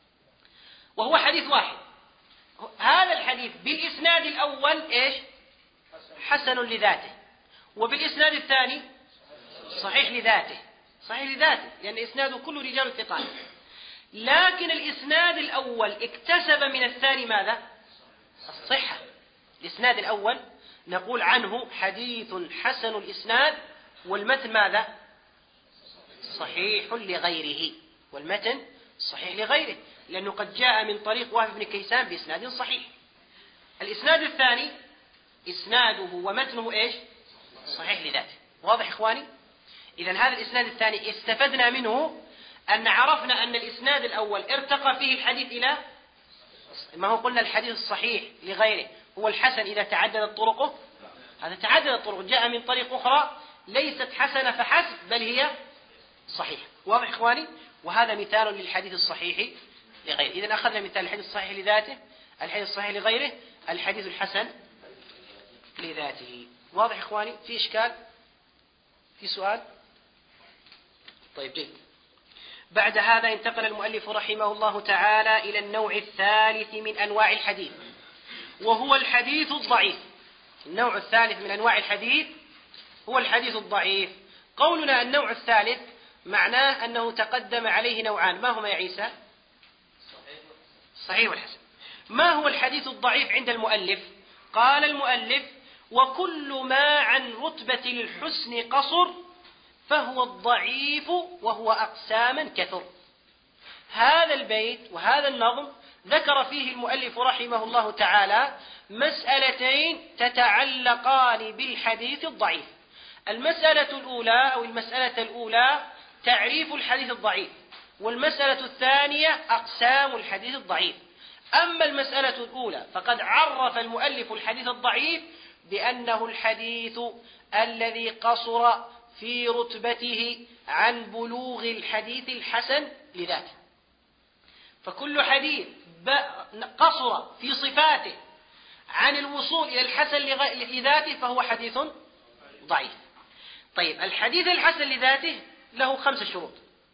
وهو حديث واحد. هذا الحديث بالإسناد الأول إيش؟ حسن لذاته، وبالإسناد الثاني صحيح لذاته. لأن إسناده كله رجال ثقات. لكن الإسناد الأول اكتسب من الثاني ماذا؟ الصحة. الإسناد الأول نقول عنه حديث حسن الإسناد، والمتن ماذا؟ صحيح لغيره. والمتن صحيح لغيره، لأنه قد جاء من طريق وهب بن كيسان بإسناد صحيح. الإسناد الثاني إسناده ومتنه إيش؟ صحيح لذاته. واضح إخواني؟ إذن هذا الإسناد الثاني استفدنا منه أن عرفنا أن الإسناد الأول ارتقى فيه الحديث إلى ما هو قلنا الحديث الصحيح لغيره هو الحسن إذا تعددت طرقه. هذا تعددت طرق، جاء من طريق أخرى ليست حسنة فحسب بل هي صحيح. واضح إخواني؟ وهذا مثال للحديث الصحيح لغيره. إذن أخذنا مثال الحديث الصحيح لذاته، الحديث الصحيح لغيره، الحديث الحسن لذاته. واضح إخواني؟ في إشكال؟ في سؤال؟ طيب جيد. بعد هذا انتقل المؤلف رحمه الله تعالى إلى النوع الثالث من أنواع الحديث، وهو الحديث الضعيف. النوع الثالث من أنواع الحديث هو الحديث الضعيف. قولنا النوع الثالث معناه أنه تقدم عليه نوعان. ما هما يا عيسى؟ صحيح والحسن. ما هو الحديث الضعيف عند المؤلف؟ قال المؤلف: وكل ما عن رتبة الحسن قصر فهو الضعيف، وهو أقساما كثر. هذا البيت وهذا النظم ذكر فيه المؤلف رحمه الله تعالى مسألتين تتعلقان بالحديث الضعيف. المسألة الأولى تعريف الحديث الضعيف، والمسألة الثانية أقسام الحديث الضعيف. أما المسألة الأولى فقد عرف المؤلف الحديث الضعيف بأنه الحديث الذي قصر في رتبته عن بلوغ الحديث الحسن لذاته. فكل حديث قصر في صفاته عن الوصول إلى الحسن لذاته فهو حديث ضعيف. طيب، الحديث الحسن لذاته له 5 شروط: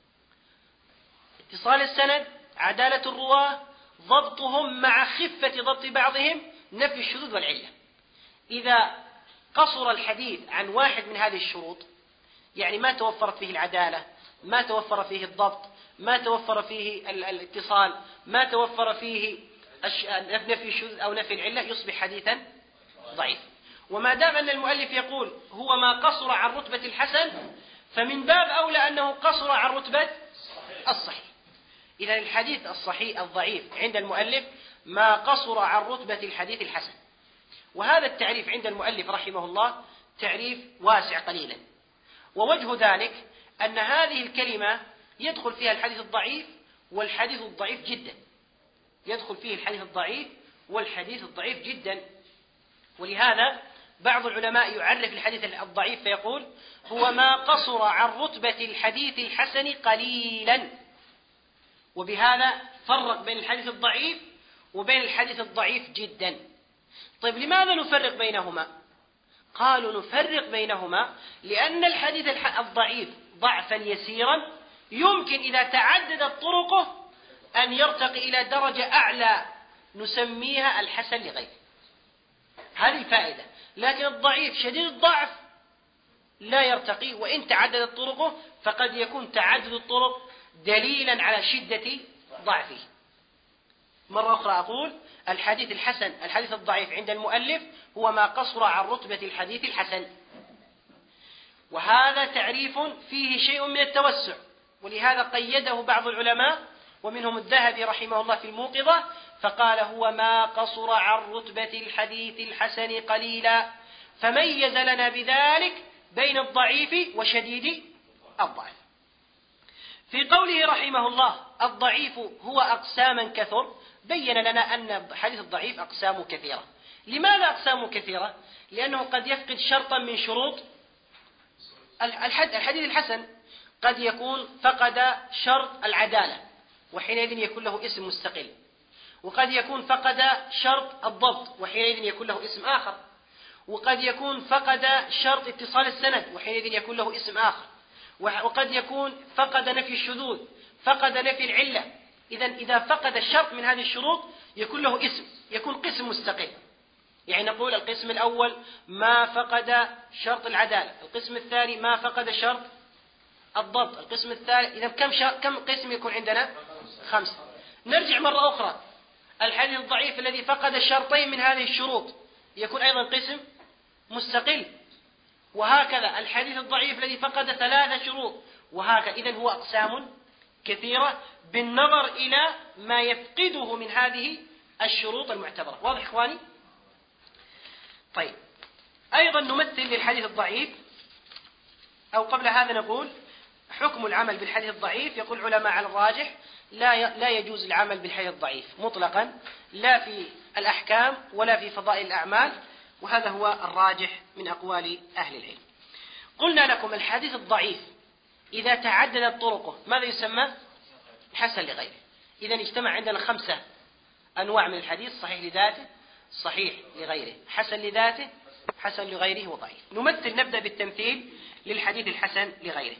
اتصال السند، عدالة الرواة، ضبطهم مع خفة ضبط بعضهم، نفي الشذوذ والعلة. إذا قصر الحديث عن واحد من هذه الشروط، يعني ما توفرت فيه العدالة، ما توفر فيه الضبط، ما توفر فيه الاتصال، ما توفر فيه نفي الشذوذ أو نفي العلة، يصبح حديثا ضعيف. وما دام أن المؤلف يقول هو ما قصر عن رتبة الحسن، فمن باب أولى أنه قصر عن رتبة الصحيح. إذا الحديث الصحيح الضعيف عند المؤلف ما قصر عن رتبة الحديث الحسن. وهذا التعريف عند المؤلف رحمه الله تعريف واسع قليلا. ووجه ذلك أن هذه الكلمة يدخل فيها الحديث الضعيف والحديث الضعيف جدا، يدخل فيه الحديث الضعيف والحديث الضعيف جدا. ولهذا بعض العلماء يعرف الحديث الضعيف فيقول هو ما قصر عن رتبة الحديث الحسن قليلا. وبهذا فرق بين الحديث الضعيف وبين الحديث الضعيف جدا. طيب، لماذا نفرق بينهما؟ قالوا نفرق بينهما لأن الحديث الضعيف ضعفا يسيرا يمكن إذا تعددت طرقه أن يرتقي إلى درجة أعلى نسميها الحسن لغيره. هذه فائدة. لكن الضعيف شديد الضعف لا يرتقي، وإن تعددت طرقه فقد يكون تعدد الطرق دليلا على شدة ضعفه. مرة أخرى أقول الحديث الحسن، الحديث الضعيف عند المؤلف هو ما قصر عن رتبة الحديث الحسن. وهذا تعريف فيه شيء من التوسع، ولهذا قيده بعض العلماء ومنهم الذهبي رحمه الله في الموقظة، فقال هو ما قصر عن رتبة الحديث الحسن قليلا، فميز لنا بذلك بين الضعيف وشديد الضعف. في قوله رحمه الله الضعيف هو أقساما كثر، بين لنا أن الحديث الضعيف أقسام كثيرة. لماذا أقسام كثيرة؟ لأنه قد يفقد شرطا من شروط الحديث الحسن. قد يكون فقد شرط العدالة وحينئذ يكون له اسم مستقل، وقد يكون فقد شرط الضبط وحينئذ يكون له اسم آخر، وقد يكون فقد شرط اتصال السند وحينئذ يكون له اسم آخر، وقد يكون فقد نفي الشذوذ، فقد نفي العلة. إذا فقد الشرط من هذه الشروط يكون له اسم، يكون قسم مستقل. يعني نقول القسم الأول ما فقد شرط العدالة، القسم الثاني ما فقد شرط الضبط، القسم الثالث. إذا كم قسم يكون عندنا؟ 5. نرجع مرة أخرى، الحديث الضعيف الذي فقد شرطين من هذه الشروط يكون أيضا قسم مستقل، وهكذا الحديث الضعيف الذي فقد 3 شروط، وهكذا. إذن هو أقسام كثيرة بالنظر إلى ما يفقده من هذه الشروط المعتبرة. واضح إخواني؟ طيب، أيضا نمثل للحديث الضعيف، أو قبل هذا نقول حكم العمل بالحديث الضعيف. يقول العلماء على الراجح لا يجوز العمل بالحديث الضعيف مطلقا، لا في الأحكام ولا في فضائل الأعمال، وهذا هو الراجح من أقوال أهل العلم. قلنا لكم الحديث الضعيف إذا تعددت طرقه ماذا يسمى؟ حسن لغيره. إذا اجتمع عندنا 5 أنواع من الحديث: صحيح لذاته، صحيح لغيره، حسن لذاته، حسن لغيره، وضعيف. نبدأ بالتمثيل للحديث الحسن لغيره.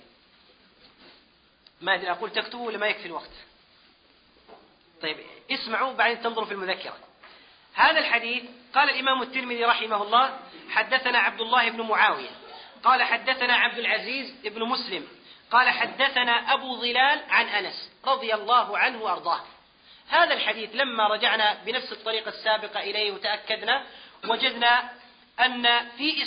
ما أدري أقول تكتبوا ولا ما يكفي الوقت؟ طيب، اسمعوا بعدين تنظروا في المذكرة. هذا الحديث قال الإمام الترمذي رحمه الله حدثنا عبد الله بن معاوية قال حدثنا عبد العزيز بن مسلم قال حدثنا أبو ظلال عن أنس رضي الله عنه وأرضاه. هذا الحديث لما رجعنا بنفس الطريقة السابقة إليه وتأكدنا وجدنا أن في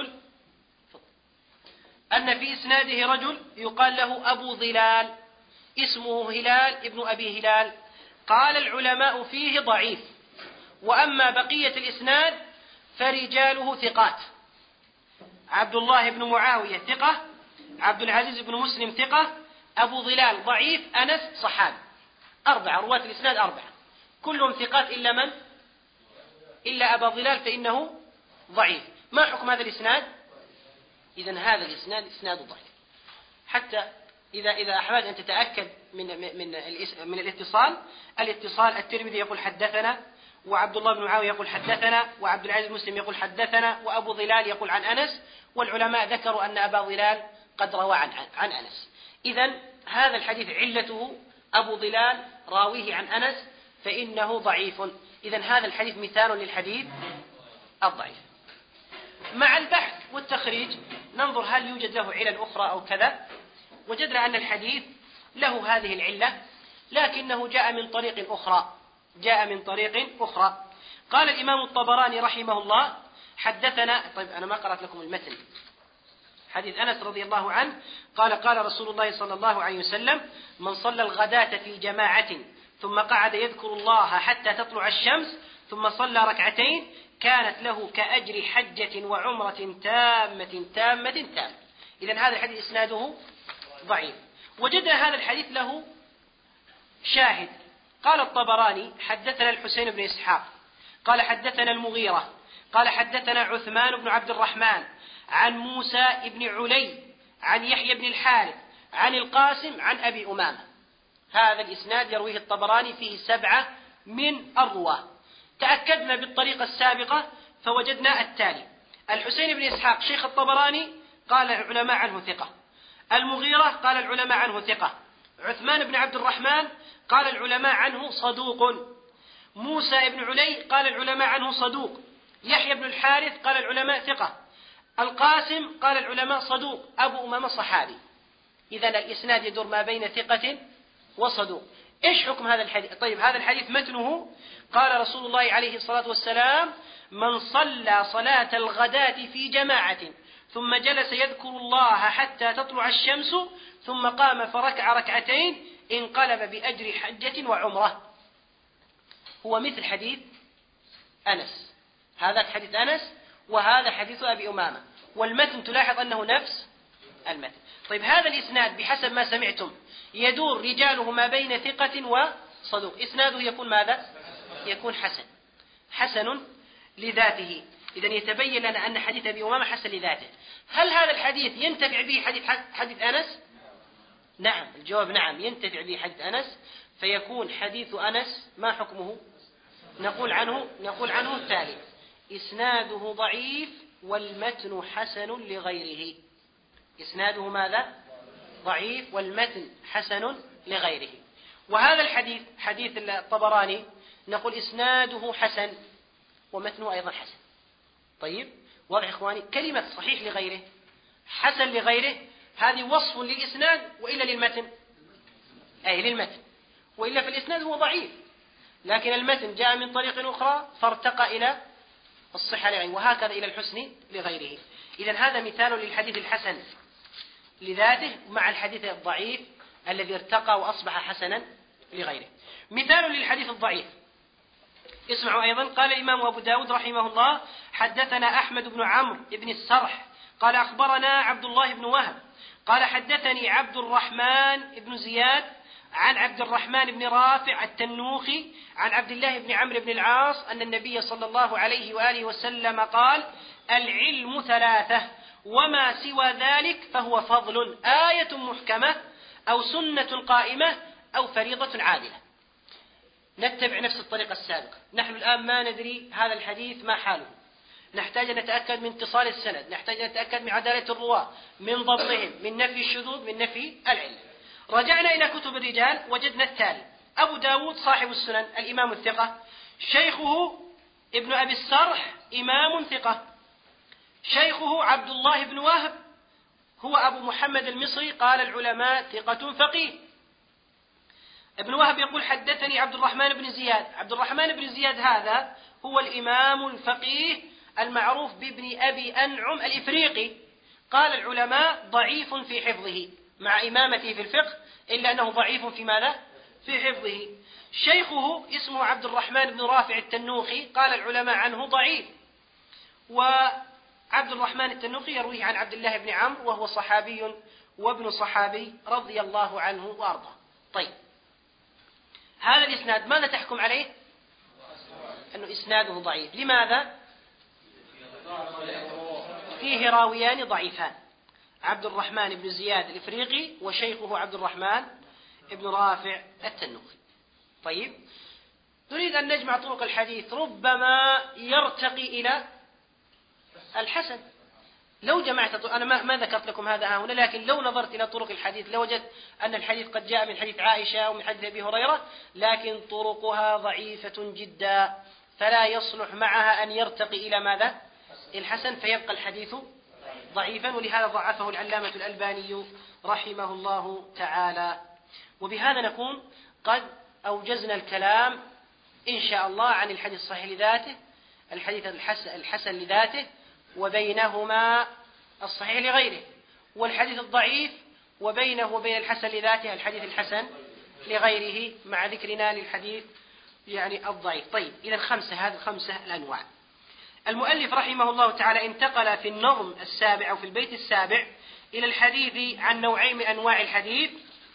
إسناده رجل يقال له أبو ظلال، اسمه هلال ابن أبي هلال، قال العلماء فيه ضعيف، وأما بقية الإسناد فرجاله ثقات: عبد الله بن معاوية ثقة، عبد العزيز بن مسلم ثقة، أبو ظلال ضعيف، أنس صحابي. 4 رواة الإسناد 4 كلهم ثقات إلا من؟ إلا أبا ظلال فإنه ضعيف. ما حكم هذا الإسناد؟ إذن هذا الإسناد إسناد ضعيف. حتى إذا أحببت أن تتأكد من الاتصال، الترمذي يقول حدثنا، وعبد الله بن معاوية يقول حدثنا، وعبد العزيز بن مسلم يقول حدثنا، وأبو ظلال يقول عن أنس، والعلماء ذكروا أن أبا ظلال قد روى عن أنس. إذن هذا الحديث علته أبو ظلال راويه عن أنس فإنه ضعيف. إذن هذا الحديث مثال للحديث الضعيف. مع البحث والتخريج ننظر هل يوجد له علل أخرى أو كذا. وجدنا أن الحديث له هذه العلة، لكنه جاء من طريق أخرى. قال الإمام الطبراني رحمه الله حدثنا، طيب أنا ما قرأت لكم المتن، حديث أنس رضي الله عنه قال: قال رسول الله صلى الله عليه وسلم: من صلى الغداة في جماعة ثم قعد يذكر الله حتى تطلع الشمس ثم صلى ركعتين كانت له كأجر حجة وعمرة تامة. إذن هذا الحديث إسناده ضعيف. وجدنا هذا الحديث له شاهد. قال الطبراني: حدثنا الحسين بن إسحاق قال حدثنا المغيرة قال حدثنا عثمان بن عبد الرحمن عن موسى بن علي عن يحيى بن الحارث عن القاسم عن أبي أمامة. هذا الإسناد يرويه الطبراني فيه 7 من الرواة. تأكدنا بالطريقة السابقة فوجدنا التالي: الحسين بن إسحاق شيخ الطبراني قال العلماء عنه ثقة، المغيرة قال العلماء عنه ثقة، عثمان بن عبد الرحمن قال العلماء عنه صدوق، موسى بن علي قال العلماء عنه صدوق، يحيى بن الحارث قال العلماء ثقة، القاسم قال العلماء صدوق، أبو أمامة صحابي. إذن الإسناد يدور ما بين ثقة وصدوق. إيش حكم هذا الحديث؟ طيب هذا الحديث متنه: قال رسول الله عليه الصلاة والسلام: من صلى صلاة الغداة في جماعة ثم جلس يذكر الله حتى تطلع الشمس ثم قام فركع ركعتين انقلب بأجر حجة وعمرة. هو مثل حديث أنس، هذا حديث أنس وهذا حديث أبي أمامة، والمتن تلاحظ أنه نفس المتن. طيب هذا الإسناد بحسب ما سمعتم يدور رجاله ما بين ثقة وصدوق، إسناده يكون ماذا؟ يكون حسن لذاته. إذن يتبين لنا أن حديث أبي أمامة حسن لذاته. هل هذا الحديث ينتفع به حديث أنس؟ نعم، الجواب نعم، ينتفع به حديث أنس، فيكون حديث أنس ما حكمه؟ نقول عنه التالي: إسناده ضعيف والمتن حسن لغيره. إسناده ماذا؟ ضعيف والمتن حسن لغيره. وهذا الحديث حديث الطبراني نقول إسناده حسن ومتنه أيضا حسن. طيب واضح إخواني؟ كلمة صحيح لغيره حسن لغيره هذه وصف للإسناد، وإلا للمتن أي للمتن، وإلا في الإسناد هو ضعيف، لكن المتن جاء من طريق أخرى فارتقى إلى الصحة لغيره، وهكذا إلى الحسن لغيره. إذن هذا مثال للحديث الحسن لذاته مع الحديث الضعيف الذي ارتقى وأصبح حسنا لغيره. مثال للحديث الضعيف اسمعوا أيضا. قال الإمام أبو داود رحمه الله: حدثنا أحمد بن عمرو بن السرح قال أخبرنا عبد الله بن وهب قال حدثني عبد الرحمن بن زياد عن عبد الرحمن بن رافع التنوخي عن عبد الله بن عمرو بن العاص أن النبي صلى الله عليه وآله وسلم قال: العلم 3 وما سوى ذلك فهو فضل، آية محكمة أو سنة قائمة أو فريضة عادلة. نتبع نفس الطريقة السابقة. نحن الآن ما ندري هذا الحديث ما حاله، نحتاج أن نتأكد من اتصال السند، نحتاج أن نتأكد من عدالة الرواة، من ضبطهم، من نفي الشذوذ، من نفي العلة. رجعنا إلى كتب الرجال وجدنا التالي: أبو داود صاحب السنن الإمام الثقة، شيخه ابن أبي السرح إمام ثقة، شيخه عبد الله بن وهب هو أبو محمد المصري قال العلماء ثقة فقيه. ابن وهب يقول: حدثني عبد الرحمن بن زياد. عبد الرحمن بن زياد هذا هو الإمام الفقيه المعروف بابن أبي أنعم الإفريقي. قال العلماء ضعيف في حفظه، مع إمامته في الفقه إلا أنه ضعيف في ماذا؟ في حفظه. شيخه اسمه عبد الرحمن بن رافع التنوخي، قال العلماء عنه ضعيف. وعبد الرحمن التنوخي يرويه عن عبد الله بن عمرو وهو صحابي وابن صحابي رضي الله عنه وأرضاه. طيب، هذا الإسناد ماذا تحكم عليه؟ أنه إسناده ضعيف. لماذا؟ فيه راويان ضعيفان، عبد الرحمن بن زياد الإفريقي وشيخه عبد الرحمن بن رافع التنوخي. طيب، نريد أن نجمع طرق الحديث، ربما يرتقي إلى الحسن. لو جمعت أنا ما ذكرت لكم هذا هنا، لكن لو نظرت إلى طرق الحديث لوجدت أن الحديث قد جاء من حديث عائشة ومن حديث أبي هريرة، لكن طرقها ضعيفة جدا، فلا يصلح معها أن يرتقي إلى ماذا؟ الحسن، فيبقى الحديث ضعيفا. ولهذا ضعفه العلامة الألباني رحمه الله تعالى. وبهذا نكون قد أوجزنا الكلام إن شاء الله عن الحديث الصحيح لذاته، الحديث الحسن لذاته، وبينهما الصحيح لغيره، والحديث الضعيف، وبينه وبين الحسن لذاته الحديث الحسن لغيره، مع ذكرنا للحديث يعني الضعيف. طيب، إذا هذه الخمسة الأنواع. المؤلف رحمه الله تعالى انتقل في النظم السابع أو في البيت السابع إلى الحديث عن نوعين من أنواع الحديث،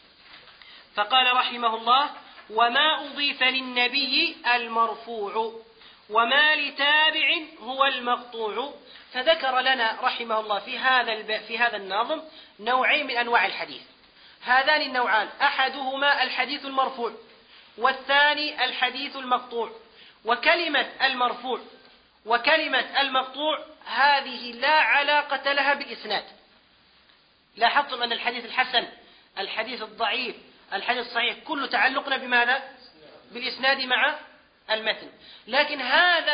فقال رحمه الله: وما أضيف للنبي المرفوع، وما لتابع هو المقطوع. فذكر لنا رحمه الله في هذا النظم نوعين من أنواع الحديث. هذان النوعان أحدهما الحديث المرفوع، والثاني الحديث المقطوع. وكلمة المرفوع وكلمة المقطوع هذه لا علاقة لها بالإسناد. لاحظتم أن الحديث الحسن، الحديث الضعيف، الحديث الصحيح، كل تعلقنا بماذا؟ بالإسناد مع المتن. لكن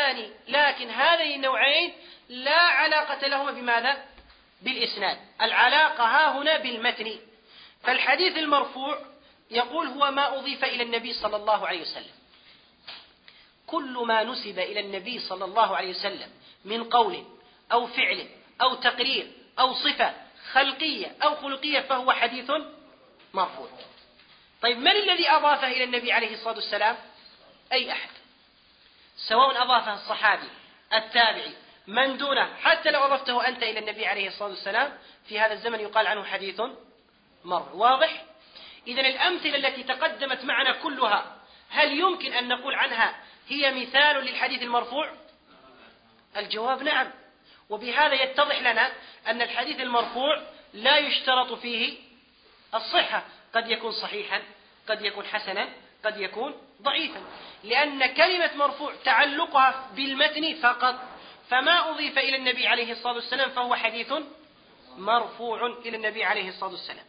هذين النوعين لا علاقة لهما بماذا؟ بالإسناد. العلاقة ها هنا بالمتن. فالحديث المرفوع يقول هو ما أضيف إلى النبي صلى الله عليه وسلم، كل ما نسب إلى النبي صلى الله عليه وسلم من قول أو فعل أو تقرير أو صفة خلقية أو خلقية فهو حديث مرفوع. طيب، من الذي أضافه إلى النبي عليه الصلاة والسلام؟ أي أحد، سواء أضافه الصحابي، التابعي، من دونه، حتى لو أضفته أنت إلى النبي عليه الصلاة والسلام في هذا الزمن يقال عنه حديث مرفوع. واضح؟ إذن الأمثلة التي تقدمت معنا كلها هل يمكن أن نقول عنها هي مثال للحديث المرفوع؟ الجواب نعم. وبهذا يتضح لنا أن الحديث المرفوع لا يشترط فيه الصحة، قد يكون صحيحا، قد يكون حسنا، قد يكون ضعيفا، لأن كلمة مرفوع تعلقها بالمتن فقط. فما أضيف إلى النبي عليه الصلاة والسلام فهو حديث مرفوع إلى النبي عليه الصلاة والسلام.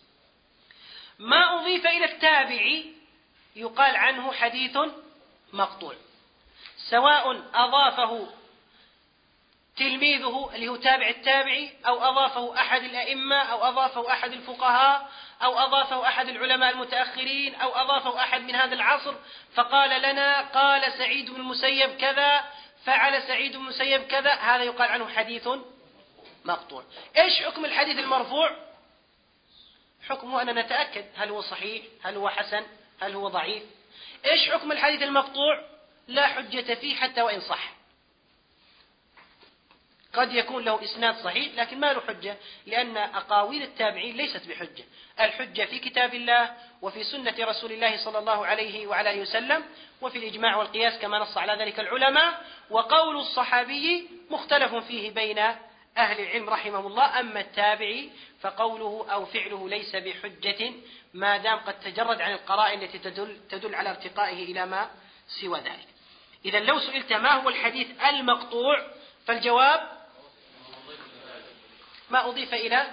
ما أضيف إلى التابعي يقال عنه حديث مقطوع، سواء أضافه تلميذه اللي هو تابع التابعي، أو أضافه أحد الأئمة، أو أضافه أحد الفقهاء، أو أضافه أحد العلماء المتأخرين، أو أضافه أحد من هذا العصر فقال لنا قال سعيد بن المسيب كذا، فعل سعيد بن المسيب كذا، هذا يقال عنه حديث مقطوع. إيش حكم الحديث المرفوع؟ حكمه أن نتأكد هل هو صحيح، هل هو حسن، هل هو ضعيف. إيش حكم الحديث المقطوع؟ لا حجة فيه حتى وإن صح، قد يكون له إسناد صحيح لكن ما له حجة، لأن أقاويل التابعين ليست بحجة. الحجة في كتاب الله وفي سنة رسول الله صلى الله عليه وعلى آله وسلم، وفي الإجماع والقياس كما نص على ذلك العلماء. وقول الصحابي مختلف فيه بين أهل العلم رحمهم الله. أما التابعي فقوله أو فعله ليس بحجة ما دام قد تجرد عن القرائن التي تدل على ارتقائه إلى ما سوى ذلك. إذا لو سئلت ما هو الحديث المقطوع فالجواب ما أضيف إلى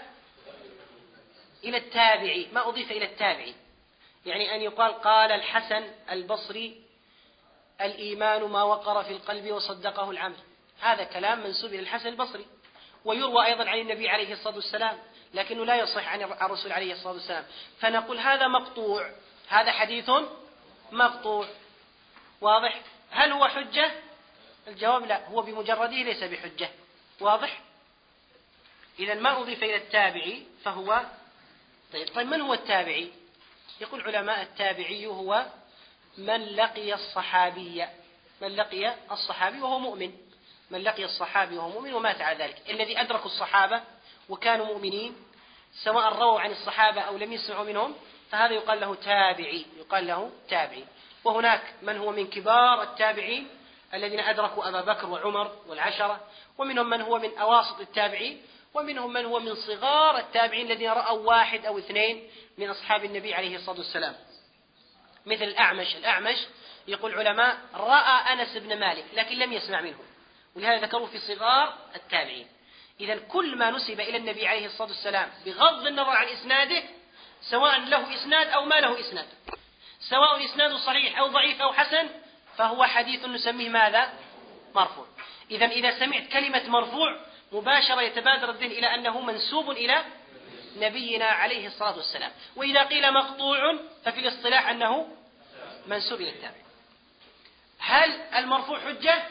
التابعي. ما أضيف إلى التابعي يعني أن يقال قال الحسن البصري الإيمان ما وقر في القلب وصدقه العمل، هذا كلام منسوب إلى الحسن البصري، ويروى أيضا عن النبي عليه الصلاة والسلام، لكنه لا يصح عن الرسول عليه الصلاة والسلام، فنقول هذا مقطوع، هذا حديث مقطوع. واضح؟ هل هو حجة؟ الجواب لا، هو بمجرده ليس بحجة. واضح؟ إذا ما أضيف إلى التابعي فهو طيب من هو التابعي؟ يقول علماء التابعي هو من لقي الصحابي، من لقي الصحابي وهو مؤمن، من لقي الصحابي وهو مؤمن ومات على ذلك. الذي أدركوا الصحابة وكانوا مؤمنين سواء رووا عن الصحابة أو لم يسمعوا منهم فهذا يقال له تابعي، يقال له تابعي. وهناك من هو من كبار التابعين الذين أدركوا أبا بكر وعمر والعشرة، ومنهم من هو من أواسط التابعين، ومنهم من هو من صغار التابعين الذين رأوا واحد أو اثنين من أصحاب النبي عليه الصلاة والسلام، مثل الأعمش. الأعمش يقول علماء رأى أنس بن مالك لكن لم يسمع منه، ولهذا ذكروا في صغار التابعين. إذن كل ما نسب إلى النبي عليه الصلاة والسلام بغض النظر عن إسناده، سواء له إسناد أو ما له إسناد، سواء إسناده صحيح أو ضعيف أو حسن، فهو حديث نسميه ماذا؟ مرفوع. إذن إذا سمعت كلمة مرفوع مباشرة يتبادر الذهن إلى أنه منسوب إلى نبينا عليه الصلاة والسلام. وإذا قيل مقطوع ففي الاصطلاح أنه منسوب إلى التابع. هل المرفوع حجة؟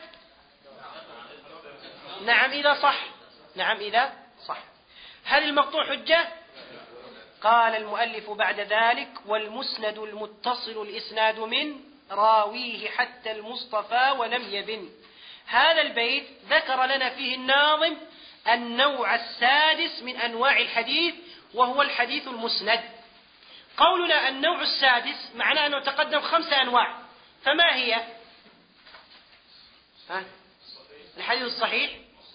نعم إذا صح، نعم إذا صح. هل المقطوع حجة؟ قال المؤلف بعد ذلك: والمسند المتصل الإسناد من راويه حتى المصطفى ولم يبن. هذا البيت ذكر لنا فيه الناظم النوع السادس من أنواع الحديث، وهو الحديث المسند. قولنا النوع السادس معناه أنه تقدم 5 أنواع، فما هي؟ الحديث الصحيح،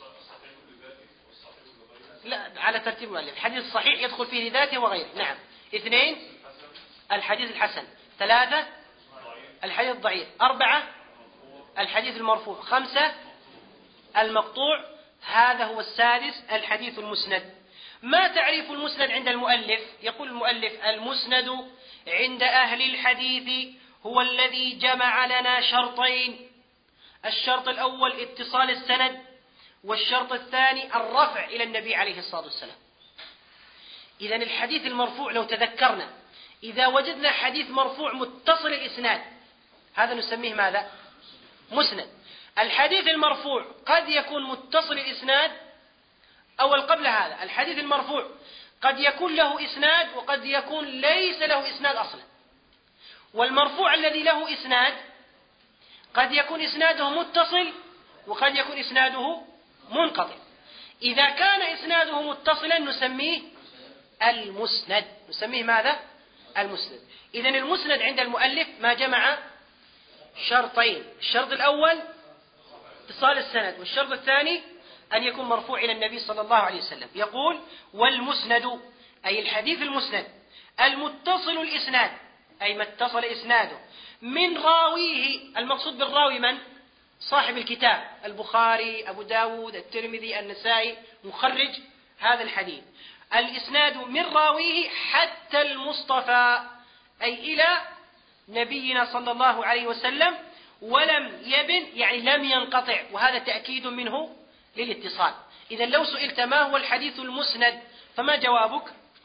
لا على ترتيب المؤلف. الحديث الصحيح يدخل فيه لذاته وغيره، نعم. 2 الحديث الحسن. 3 الحديث الضعيف. 4 الحديث المرفوع. 5 المقطوع. هذا هو السادس الحديث المسند. ما تعريف المسند عند المؤلف؟ يقول المؤلف: المسند عند أهل الحديث هو الذي جمع لنا شرطين: الشرط الأول اتصال السند، والشرط الثاني الرفع إلى النبي عليه الصلاة والسلام. إذن الحديث المرفوع لو تذكرنا، إذا وجدنا حديث مرفوع متصل الإسناد هذا نسميه ماذا؟ مسند. الحديث المرفوع قد يكون متصل الإسناد، أو قبل هذا الحديث المرفوع قد يكون له إسناد وقد يكون ليس له إسناد أصلا. والمرفوع الذي له إسناد قد يكون إسناده متصل وقد يكون إسناده منقطع. إذا كان إسناده متصلا نسميه المسند. نسميه ماذا؟ المسند. إذن المسند عند المؤلف ما جمع شرطين: الشرط الأول اتصال السند، والشرط الثاني أن يكون مرفوع إلى النبي صلى الله عليه وسلم. يقول: والمسند أي الحديث المسند المتصل الإسناد، أي ما اتصل إسناده من راويه. المقصود بالراوي من؟ صاحب الكتاب: البخاري، أبو داود، الترمذي، النسائي، مخرج هذا الحديث. الإسناد من راويه حتى المصطفى، أي إلى نبينا صلى الله عليه وسلم، ولم يبن يعني لم ينقطع، وهذا تأكيد منه للاتصال. إذن لو سئلت ما هو الحديث المسند فما جوابك؟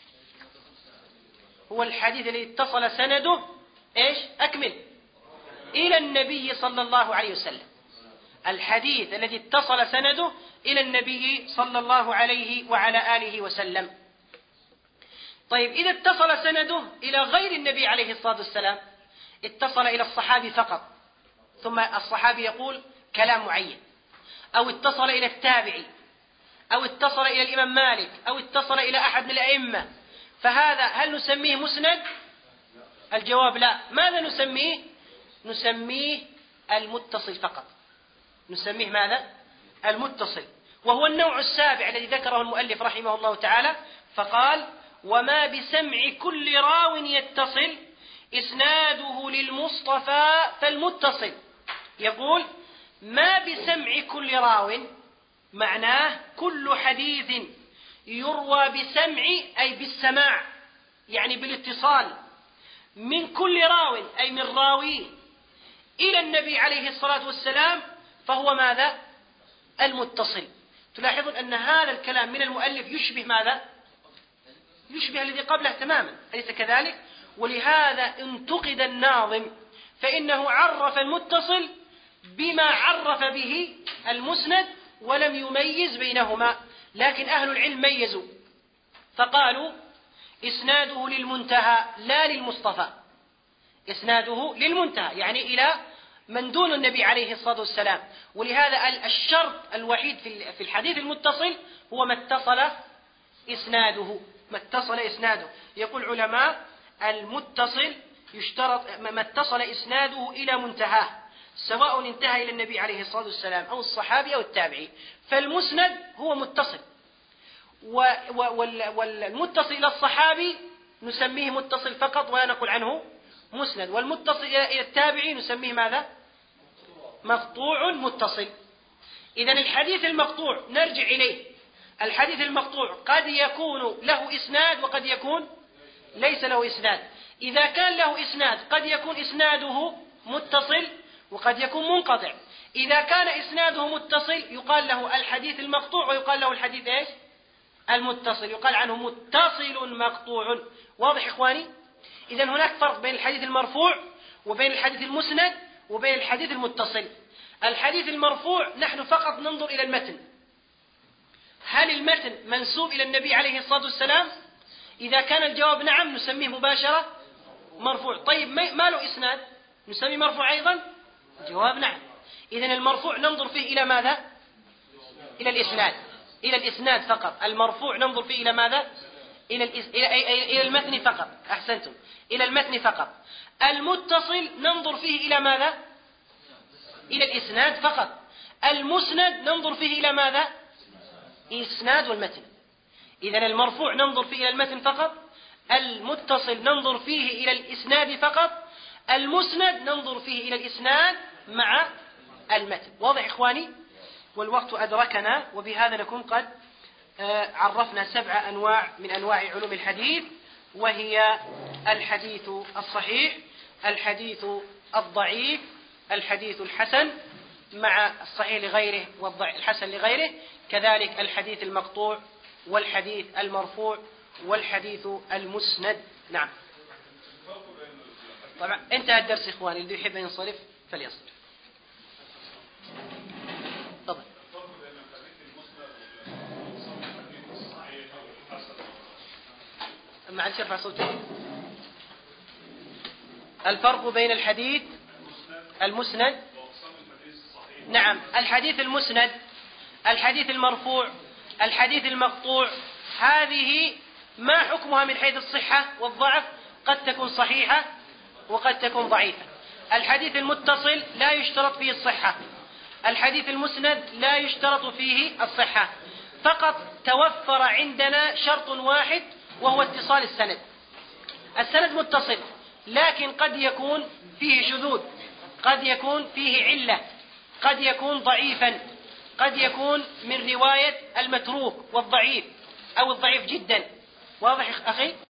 هو الحديث الذي اتصل سنده إيش؟ أكمل. إلى النبي صلى الله عليه وسلم. الحديث الذي اتصل سنده إلى النبي صلى الله عليه وعلى آله وسلم. طيب إذا اتصل سنده إلى غير النبي عليه الصلاة والسلام، اتصل إلى الصحابي فقط ثم الصحابي يقول كلام معين، أو اتصل إلى التابعي، أو اتصل إلى الإمام مالك، أو اتصل إلى أحد من الأئمة، فهذا هل نسميه مسند؟ الجواب لا. ماذا نسميه؟ نسميه المتصل فقط. نسميه ماذا؟ المتصل. وهو النوع السابع الذي ذكره المؤلف رحمه الله تعالى، فقال: وما بسمع كل راو يتصل إسناده للمصطفى فالمتصل. يقول: ما بسمع كل راو معناه كل حديث يروى بسمع أي بالسماع، يعني بالاتصال، من كل راو أي من راويه إلى النبي عليه الصلاة والسلام، فهو ماذا؟ المتصل. تلاحظون أن هذا الكلام من المؤلف يشبه ماذا؟ يشبه الذي قبله تماما، أليس كذلك؟ ولهذا انتقد الناظم، فإنه عرف المتصل بما عرف به المسند ولم يميز بينهما. لكن أهل العلم ميزوا فقالوا: إسناده للمنتهى لا للمصطفى، إسناده للمنتهى يعني إلى من دون النبي عليه الصلاة والسلام. ولهذا الشرط الوحيد في الحديث المتصل هو ما اتصل إسناده، ما اتصل إسناده. يقول علماء المتصل يشترط ما اتصل إسناده إلى منتهاه، سواء انتهى إلى النبي عليه الصلاة والسلام أو الصحابي أو التابعي، فالمسند هو متصل، والمتصل إلى الصحابي نسميه متصل فقط ولا نقول عنه مسند، والمتصل إلى التابعي نسميه ماذا؟ مقطوع متصل. إذن الحديث المقطوع نرجع إليه، الحديث المقطوع قد يكون له إسناد وقد يكون ليس له إسناد. إذا كان له إسناد قد يكون إسناده متصل وقد يكون منقطع. إذا كان إسناده متصل يقال له الحديث المقطوع ويقال له الحديث إيش؟ المتصل، يقال عنه متصل مقطوع. واضح إخواني؟ إذن هناك فرق بين الحديث المرفوع وبين الحديث المسند وبين الحديث المتصل. الحديث المرفوع نحن فقط ننظر إلى المتن، هل المتن منسوب إلى النبي عليه الصلاة والسلام؟ إذا كان الجواب نعم نسميه مباشرة مرفوع. طيب ما له إسناد نسميه مرفوع أيضا؟ الجواب نعم. إذن المرفوع ننظر فيه إلى ماذا؟ إلى الإسناد، إلى الإسناد فقط. المرفوع ننظر فيه إلى ماذا؟ إلى المتن فقط. أحسنتم، إلى المتن فقط. المتصل ننظر فيه إلى ماذا؟ إلى الإسناد فقط. المسند ننظر فيه إلى ماذا؟ إسناد والمتن. إذن المرفوع ننظر فيه إلى المتن فقط، المتصل ننظر فيه إلى الإسناد فقط، المسند ننظر فيه إلى الإسناد مع المتن. واضح إخواني؟ والوقت أدركنا، وبهذا نكون قد عرفنا 7 أنواع من أنواع علوم الحديث، وهي الحديث الصحيح، الحديث الضعيف، الحديث الحسن مع الصحيح لغيره والحسن لغيره، كذلك الحديث المقطوع والحديث المرفوع والحديث المسند. نعم. طبعا انتهى الدرس إخواني، اللي يحب أن ينصرف فليصرف. طبعا. معلش ارفع صوتك. الفرق بين الحديث المسند، نعم، الحديث المسند، الحديث المرفوع، الحديث المقطوع، هذه ما حكمها من حيث الصحة والضعف؟ قد تكون صحيحة وقد تكون ضعيفة. الحديث المتصل لا يشترط فيه الصحة، الحديث المسند لا يشترط فيه الصحة، فقط توفر عندنا شرط واحد وهو اتصال السند. السند متصل لكن قد يكون فيه شذوذ، قد يكون فيه علة، قد يكون ضعيفا، قد يكون من رواية المتروك والضعيف أو الضعيف جدا. واضح أخي؟